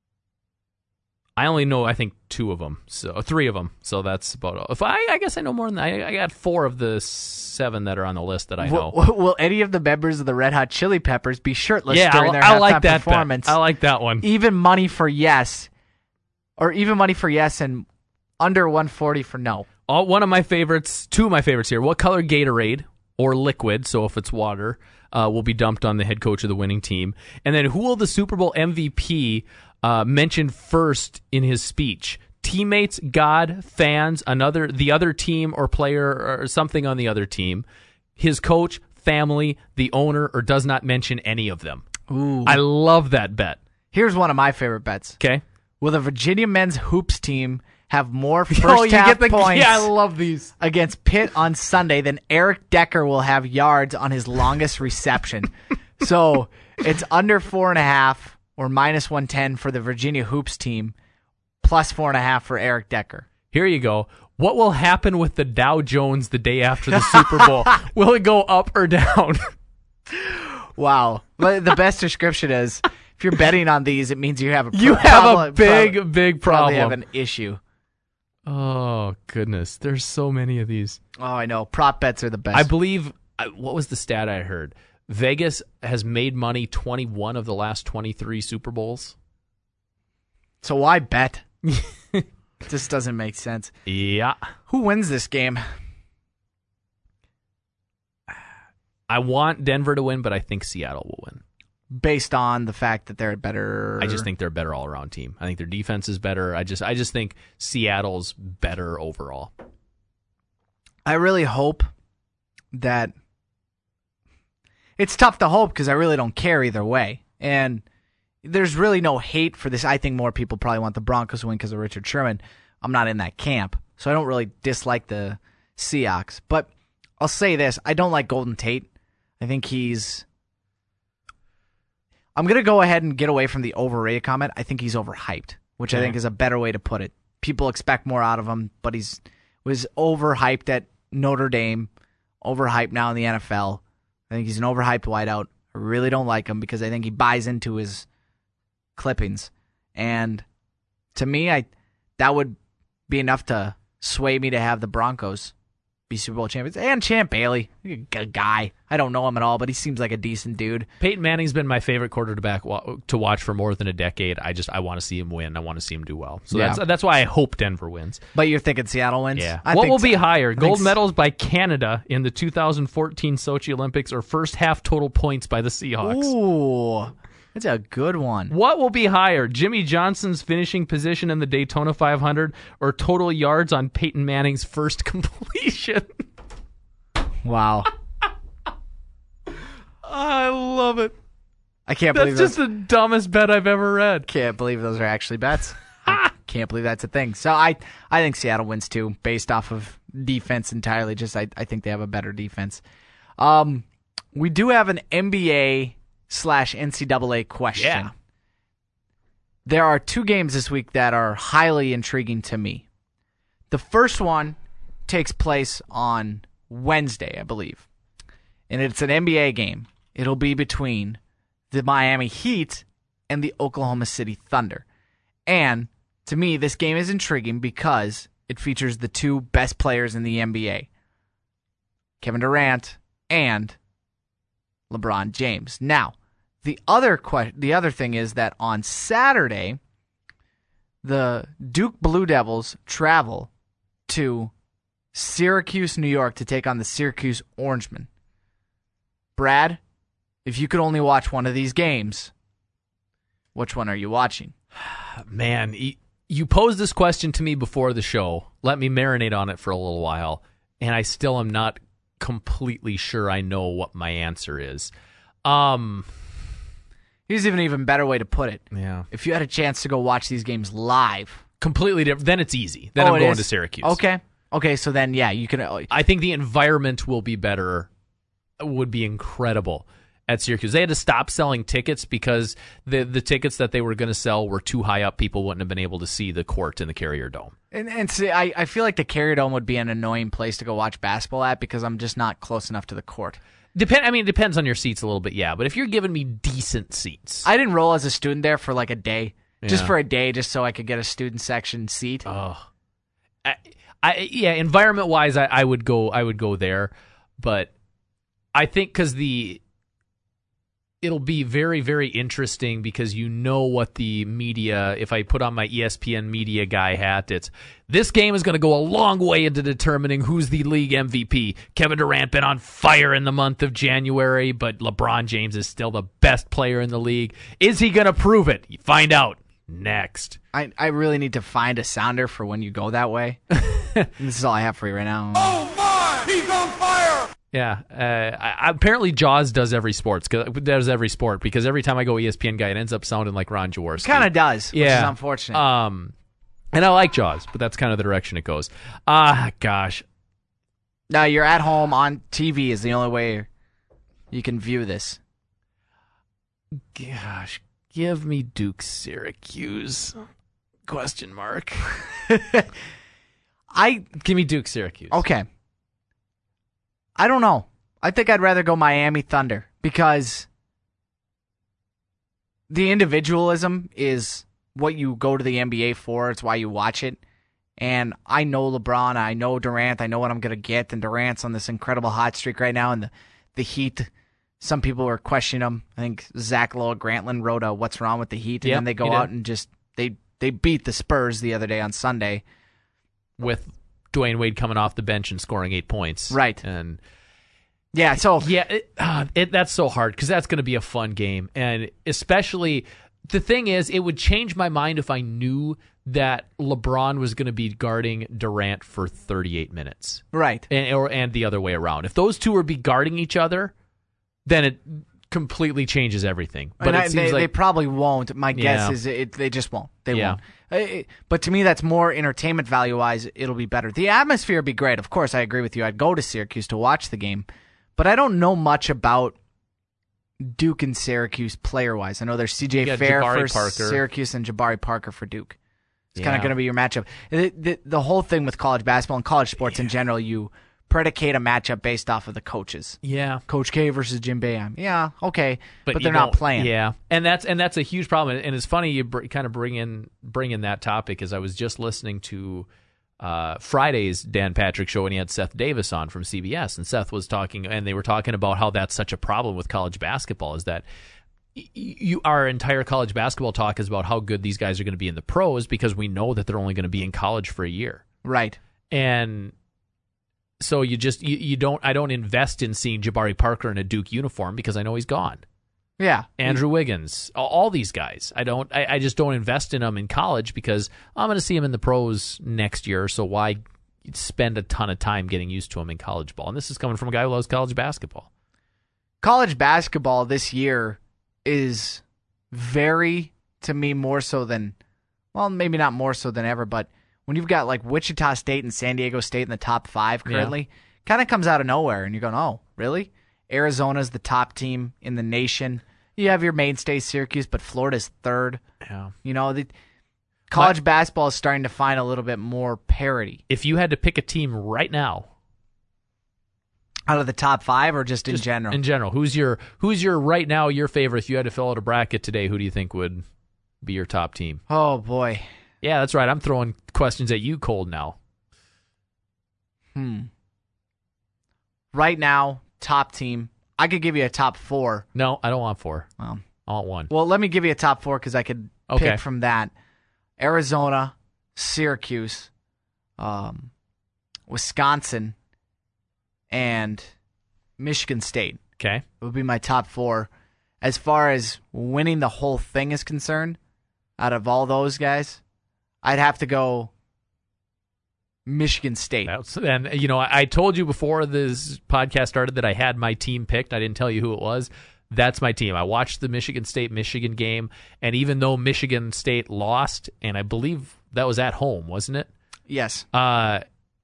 I only know, I think, two of them. So three of them. So that's about all. If I, I guess I know more than that. I, I got four of the seven that are on the list that I know. Will, will any of the members of the Red Hot Chili Peppers be shirtless yeah, during I, their I halftime like that performance? bet. I like that one. Even money for yes, or even money for yes, and under one forty for no. Oh, one of my favorites, two of my favorites here. What color Gatorade or liquid, so if it's water, uh, will be dumped on the head coach of the winning team? And then who will the Super Bowl M V P uh, mention first in his speech? Teammates, God, fans, another, the other team or player or something on the other team, his coach, family, the owner, or does not mention any of them. Ooh. I love that bet. Here's one of my favorite bets. Okay. Will the Virginia men's hoops team have more first Oh, you half get the points yeah, I love these. against Pitt on Sunday than Eric Decker will have yards on his longest reception? So it's under four and a half or minus one ten for the Virginia hoops team, plus four and a half for Eric Decker. Here you go. What will happen with the Dow Jones the day after the Super Bowl? Will it go up or down? Wow. But the best description is, if you're betting on these, it means you have a pro- You have probably- a big, prob- big probably problem. have an issue. Oh, goodness. There's so many of these. Oh, I know. Prop bets are the best. I believe, I- what was the stat I heard? Vegas has made money twenty-one of the last twenty-three Super Bowls. So why bet? This doesn't make sense. Yeah. Who wins this game? I want Denver to win, but I think Seattle will win. Based on the fact that they're better. I just think they're a better all-around team. I think their defense is better. I just I just think Seattle's better overall. I really hope that it's tough to hope because I really don't care either way. And there's really no hate for this. I think more people probably want the Broncos to win because of Richard Sherman. I'm not in that camp, so I don't really dislike the Seahawks. But I'll say this. I don't like Golden Tate. I think he's... I'm going to go ahead and get away from the overrated comment. I think he's overhyped, which Okay. I think is a better way to put it. People expect more out of him, but he's was overhyped at Notre Dame, overhyped now in the N F L. I think he's an overhyped wideout. I really don't like him because I think he buys into his clippings. And to me, I that would be enough to sway me to have the Broncos be Super Bowl champions. And Champ Bailey, a guy. I don't know him at all, but he seems like a decent dude. Peyton Manning's been my favorite quarterback wa- to watch for more than a decade. I just I want to see him win. I want to see him do well. So Yeah. that's that's why I hope Denver wins. But you're thinking Seattle wins? Yeah. I what think will be so. higher? I think Gold s- medals by Canada in the two thousand fourteen Sochi Olympics or first half total points by the Seahawks? Ooh, that's a good one. What will be higher? Jimmy Johnson's finishing position in the Daytona five hundred or total yards on Peyton Manning's first completion? Wow. I love it. I can't That's believe just those, the dumbest bet I've ever read. can't believe those are actually bets. I can't believe that's a thing. So I I think Seattle wins too, based off of defense entirely. Just I, I think they have a better defense. Um, we do have an N B A slash N C double A question. Yeah. There are two games this week that are highly intriguing to me. The first one takes place on Wednesday, I believe. And it's an N B A game. It'll be between the Miami Heat and the Oklahoma City Thunder. And to me, this game is intriguing because it features the two best players in the N B A, Kevin Durant and LeBron James. Now, the other que- the other thing is that on Saturday, the Duke Blue Devils travel to Syracuse, New York to take on the Syracuse Orangemen. Brad, if you could only watch one of these games, which one are you watching? Man, you, you posed this question to me before the show. Let me marinate on it for a little while, and I still am not completely sure I know what my answer is. Um, Here's even an even better way to put it. Yeah. If you had a chance to go watch these games live. Completely different. Then it's easy. Then Oh, I'm it going is? to Syracuse. Okay. Okay, so then, yeah, you can... Uh, I think the environment will be better, would be incredible at Syracuse. They had to stop selling tickets because the the tickets that they were going to sell were too high up. People wouldn't have been able to see the court in the Carrier Dome. and and see, I, I feel like the Carrier Dome would be an annoying place to go watch basketball at because I'm just not close enough to the court. Depend. I mean, it depends on your seats a little bit, yeah. But if you're giving me decent seats, I didn't roll as a student there for like a day. Just Yeah. for a day, just so I could get a student section seat. oh, I, I yeah. Environment wise, I, I would go. I would go there, but I think because the it'll be very, very interesting because you know what the media, if I put on my E S P N media guy hat, it's this game is going to go a long way into determining who's the league M V P. Kevin Durant been on fire in the month of January, but LeBron James is still the best player in the league. Is he going to prove it? You find out next. I, I really need to find a sounder for when you go that way. This is all I have for you right now. Oh my! He's on fire! Yeah, uh, I, apparently Jaws does every sports does every sport because every time I go E S P N guy, it ends up sounding like Ron Jaworski. Kind of does, which Yeah. is unfortunate. Um, and I like Jaws, but that's kind of the direction it goes. Ah, gosh, now, you're at home on T V is the only way you can view this. gosh, give me Duke Syracuse? Question mark. I Give me Duke Syracuse. Okay. I don't know. I think I'd rather go Miami Thunder because the individualism is what you go to the N B A for. It's why you watch it. And I know LeBron. I know Durant. I know what I'm going to get. And Durant's on this incredible hot streak right now. And the, the Heat, some people are questioning him. I think Zach Lowe at Grantland wrote a What's Wrong with the Heat. And Yep, then they go he did. out and just, they, they beat the Spurs the other day on Sunday. With Dwayne Wade coming off the bench and scoring eight points. Right. And Yeah, so yeah, it, uh, it, that's so hard because that's going to be a fun game. And especially, the thing is, it would change my mind if I knew that LeBron was going to be guarding Durant for thirty-eight minutes. right. And, or, and the other way around. If those two would be guarding each other, then it completely changes everything. But And it I- seems they, like they probably won't. My guess Yeah. is it, they just won't. They Yeah. won't. Uh, it- But to me, that's more entertainment value wise. It'll be better. The atmosphere would be great. Of course, I agree with you. I'd go to Syracuse to watch the game, but I don't know much about Duke and Syracuse player wise. I know there's C J You got Fair Jabari for Parker. Syracuse and Jabari Parker for Duke. It's kind Yeah. of going to be your matchup. The, the, the whole thing with college basketball and college sports in general, you predicate a matchup based off of the coaches. yeah. Coach K versus Jim Boeheim. Yeah, okay, but, you they're not don't- playing. Yeah, and that's and that's a huge problem. And it's funny you br- kind of bring in bring in that topic, as I was just listening to uh, Friday's Dan Patrick show, and he had Seth Davis on from C B S, and Seth was talking, and they were talking about how that's such a problem with college basketball, is that y- you our entire college basketball talk is about how good these guys are going to be in the pros because we know that they're only going to be in college for a year, Right. and so you just you, you don't I don't invest in seeing Jabari Parker in a Duke uniform because I know he's gone. Yeah. Andrew Wiggins, all- all these guys. I don't. I, I just don't invest in them in college because I'm going to see them in the pros next year. So why spend a ton of time getting used to them in college ball? And this is coming from a guy who loves college basketball. College basketball this year is very, to me, more so than, well, maybe not more so than ever, but when you've got like Wichita State and San Diego State in the top five currently, kind of comes out of nowhere, and you're going, oh, really? Arizona's the top team in the nation. You have your mainstay Syracuse, but Florida's third. Yeah. You know, the college basketball is starting to find a little bit more parity If you had to pick a team right now, out of the top five, or just in just general. in general, who's your who's your right now your favorite? If you had to fill out a bracket today, who do you think would be your top team? oh boy. Yeah, that's right. I'm throwing questions at you cold now. Hmm. Right now, top team. I could give you a top four. No, I don't want four. Well, I want one. well, let me give you a top four because I could Okay. pick from that. Arizona, Syracuse, um, Wisconsin, and Michigan State. Okay. It would be my top four. As far as winning the whole thing is concerned, out of all those guys, I'd have to go Michigan State. That's, and, you know, I, I told you before this podcast started that I had my team picked. I didn't tell you who it was. That's my team. I watched the Michigan State-Michigan game, and even though Michigan State lost, and I believe that was at home, wasn't it? Yes. Uh,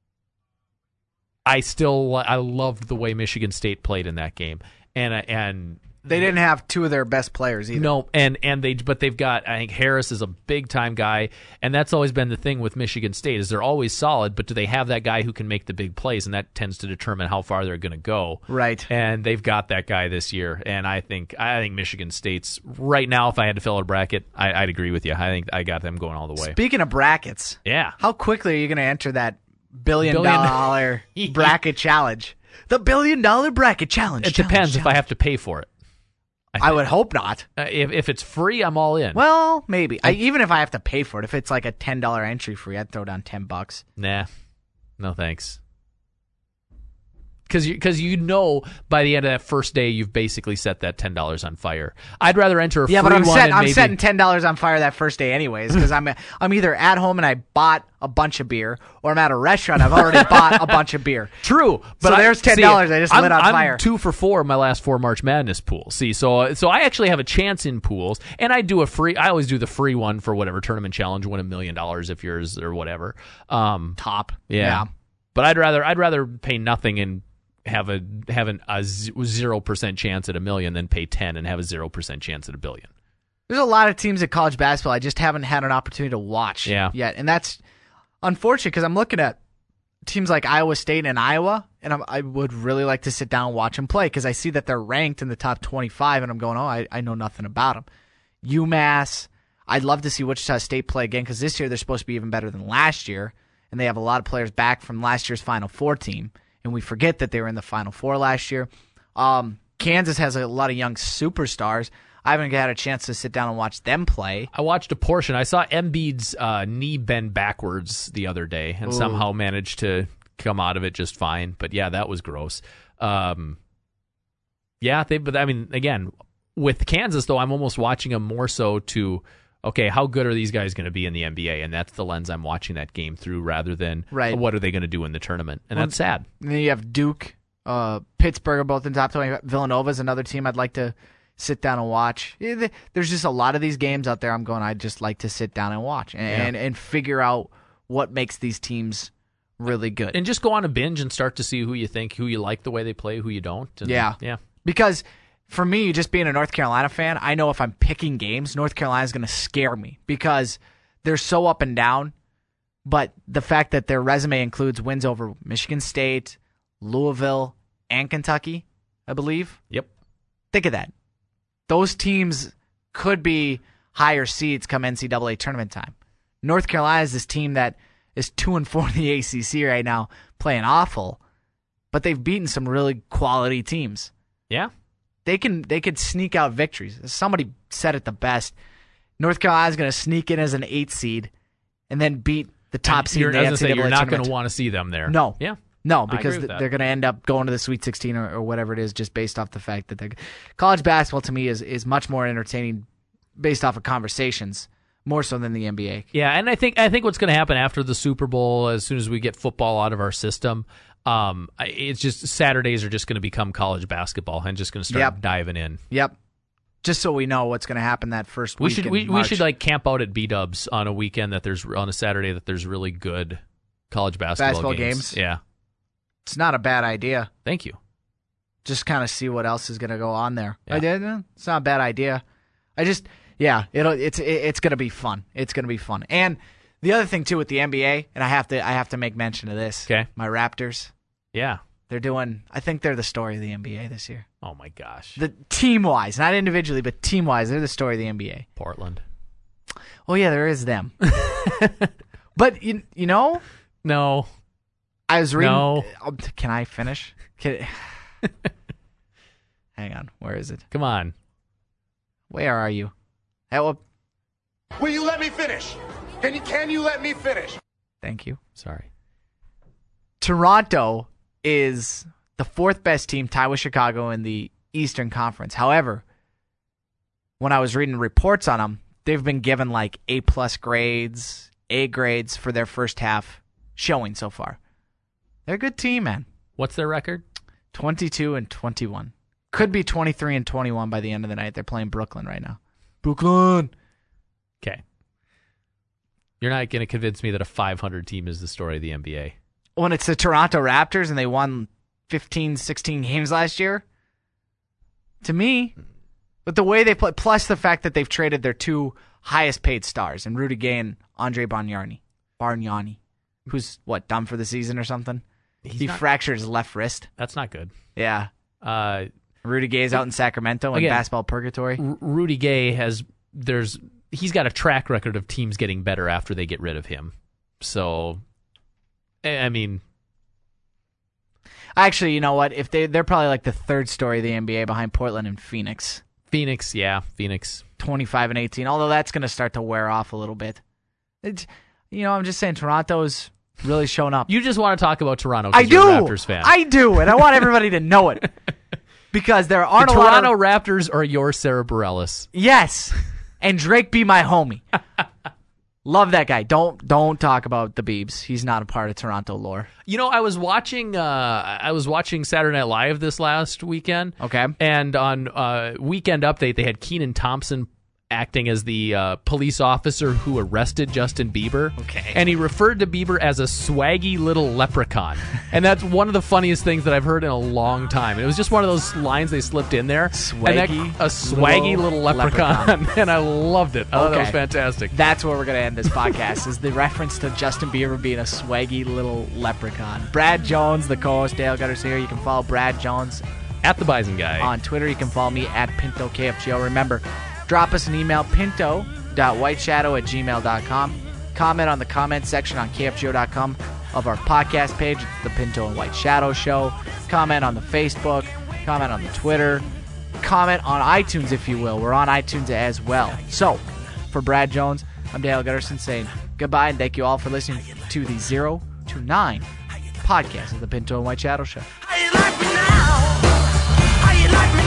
I still I loved the way Michigan State played in that game, and and they didn't have two of their best players either. No, and and they but they've got, I think Harris is a big time guy, and that's always been the thing with Michigan State is they're always solid, but do they have that guy who can make the big plays, and that tends to determine how far they're going to go. Right. And they've got that guy this year, and I think I think Michigan State's right now. If I had to fill a bracket, I, I'd agree with you. I think I got them going all the way. Speaking of brackets, yeah, how quickly are you going to enter that billion, Billion- dollar bracket challenge? The billion dollar bracket challenge. It challenge, depends if I challenge. have to pay for it. I would hope not. Uh, if if it's free, I'm all in. Well, maybe. I, even if I have to pay for it, if it's like a ten dollar entry fee, I'd throw down ten bucks. Nah, no thanks. Because you, cause you know by the end of that first day, you've basically set that ten dollars on fire. I'd rather enter a Yeah, free but I'm, one set, and I'm maybe... setting ten dollars on fire that first day anyways, because I'm I'm either at home and I bought a bunch of beer, or I'm at a restaurant I've already bought a bunch of beer. True, but So I- there's ten see, dollars I just I'm, lit on I'm fire. two for four in my last four March Madness pools. See, so so I actually have a chance in pools, and I do a free. I always do the free one for whatever tournament challenge, win a million dollars if yours or whatever. Um, Top. yeah. Yeah. but I'd rather I'd rather pay nothing and have a have an, a zero percent chance at a million than pay ten and have a zero percent chance at a billion. There's a lot of teams at college basketball I just haven't had an opportunity to watch Yeah. yet, and that's unfortunate because I'm looking at teams like Iowa State and Iowa, and I'm, I would really like to sit down and watch them play because I see that they're ranked in the top twenty-five, and I'm going, oh, I, I know nothing about them. UMass, I'd love to see Wichita State play again because this year they're supposed to be even better than last year, and they have a lot of players back from last year's Final Four team, and we forget that they were in the Final Four last year. Um, Kansas has a lot of young superstars. I haven't had a chance to sit down and watch them play. I watched a portion. I saw Embiid's uh, knee bend backwards the other day and Ooh. somehow managed to come out of it just fine. But yeah, that was gross. Um, yeah, they. But I mean, again, with Kansas though, I'm almost watching them more so to, okay, how good are these guys going to be in the N B A? And that's the lens I'm watching that game through, rather than Right. what are they going to do in the tournament? And Well, that's sad. And then you have Duke, uh, Pittsburgh are both in the top twenty. Villanova's another team I'd like to sit down and watch. Yeah, th- There's just a lot of these games out there I'm going, I'd just like to sit down and watch and, Yeah. and, and figure out what makes these teams really good. And just go on a binge and start to see who you think, who you like the way they play, who you don't. And, Yeah. yeah. Because for me, just being a North Carolina fan, I know if I'm picking games, North Carolina's going to scare me because they're so up and down. But the fact that their resume includes wins over Michigan State, Louisville, and Kentucky, I believe. Yep. Think of that. Those teams could be higher seeds come N C double A tournament time. North Carolina is this team that is two and four in the A C C right now, playing awful, but they've beaten some really quality teams. Yeah. They can they could sneak out victories. Somebody said it the best. North Carolina's going to sneak in as an eight seed and then beat the top seed You're, in the as I N C say, double A you're not going tournament. to want to see them there. No. Yeah. No, I because agree with th- that. they're going to end up going to the Sweet sixteen or, or whatever it is, just based off the fact that they're college basketball to me is is much more entertaining based off of conversations, more so than the N B A. Yeah, and I think I think what's going to happen after the Super Bowl, as soon as we get football out of our system, um, I- it's just Saturdays are just going to become college basketball and just going to start Yep. diving in. Yep. Just so we know what's going to happen that first We week should in we, we March. should like camp out at B Dubs on a weekend that there's on a Saturday that there's really good college basketball, Basketball games. games? Yeah, It's not a bad idea. thank you. Just kind of see what else is going to go on there. Yeah. I did. eh, It's not a bad idea. I just, yeah, it'll it's it, it's going to be fun. It's going to be fun. And the other thing too with the N B A, and I have to I have to make mention of this. Okay. My Raptors, Yeah. they're doing. I think they're the story of the N B A this year. Oh my gosh. The team wise, not individually, but team wise, they're the story of the N B A. Portland. Oh yeah, there is them. But you you know, No. I was reading. No. Oh, can I finish? Can, hang on. Where is it? Come on. Where are you? Hey, well, Will you let me finish? Can you, can you let me finish? Thank you. Sorry. Toronto is the fourth best team, tied with Chicago in the Eastern Conference. However, when I was reading reports on them, they've been given like A-plus grades, A grades for their first half showing so far. They're a good team, man. What's their record? twenty-two and twenty-one. Could be twenty-three and twenty-one by the end of the night. They're playing Brooklyn right now. Brooklyn! Okay. You're not going to convince me that a five hundred team is the story of the N B A. When it's the Toronto Raptors and they won fifteen, sixteen games last year, to me, but the way they play, plus the fact that they've traded their two highest paid stars, and Rudy Gay and Andre Bargnani, Bargnani, who's, what, done for the season or something? He's he not- fractured his left wrist. That's not good. Yeah. Uh, Rudy Gay's out in Sacramento in Again, basketball purgatory. R- Rudy Gay has there's he's got a track record of teams getting better after they get rid of him. So, I I mean, Actually, you know what? If they they're probably like the third story of the N B A behind Portland and Phoenix. Phoenix, yeah, Phoenix. twenty-five and eighteen. Although that's going to start to wear off a little bit. It's, you know, I'm just saying Toronto's really shown up. You just want to talk about Toronto 'cause I do. you're a Raptors fan. I do, and I want everybody to know it because there the aren't a Toronto lot of Raptors are your Sarah Bareilles. yes, and Drake be my homie. Love that guy. Don't don't talk about the Biebs. He's not a part of Toronto lore. You know, I was watching. Uh, I was watching Saturday Night Live this last weekend. Okay. And on uh, Weekend Update, they had Kenan Thompson acting as the uh, police officer who arrested Justin Bieber. Okay. And he referred to Bieber as a swaggy little leprechaun. And that's one of the funniest things that I've heard in a long time. And it was just one of those lines they slipped in there. Swaggy And that- a swaggy little, little leprechaun. leprechaun. And I loved it. I thought that was Okay. fantastic. That's where we're going to end this podcast, is the reference to Justin Bieber being a swaggy little leprechaun. Brad Jones, the co-host, Dale Gutters here. You can follow Brad Jones At the Bison Guy. on Twitter. You can follow me at Pinto K F G O. Remember, drop us an email, pinto dot whiteshadow at gmail dot com. Comment on the comment section on K F G O dot com of our podcast page, It's the Pinto and White Shadow Show. Comment on the Facebook. Comment on the Twitter. Comment on iTunes, if you will. We're on iTunes as well. So, for Brad Jones, I'm Dale Gutterson saying goodbye, and thank you all for listening to the zero to nine podcast of the Pinto and White Shadow Show. How you like me now? How you like me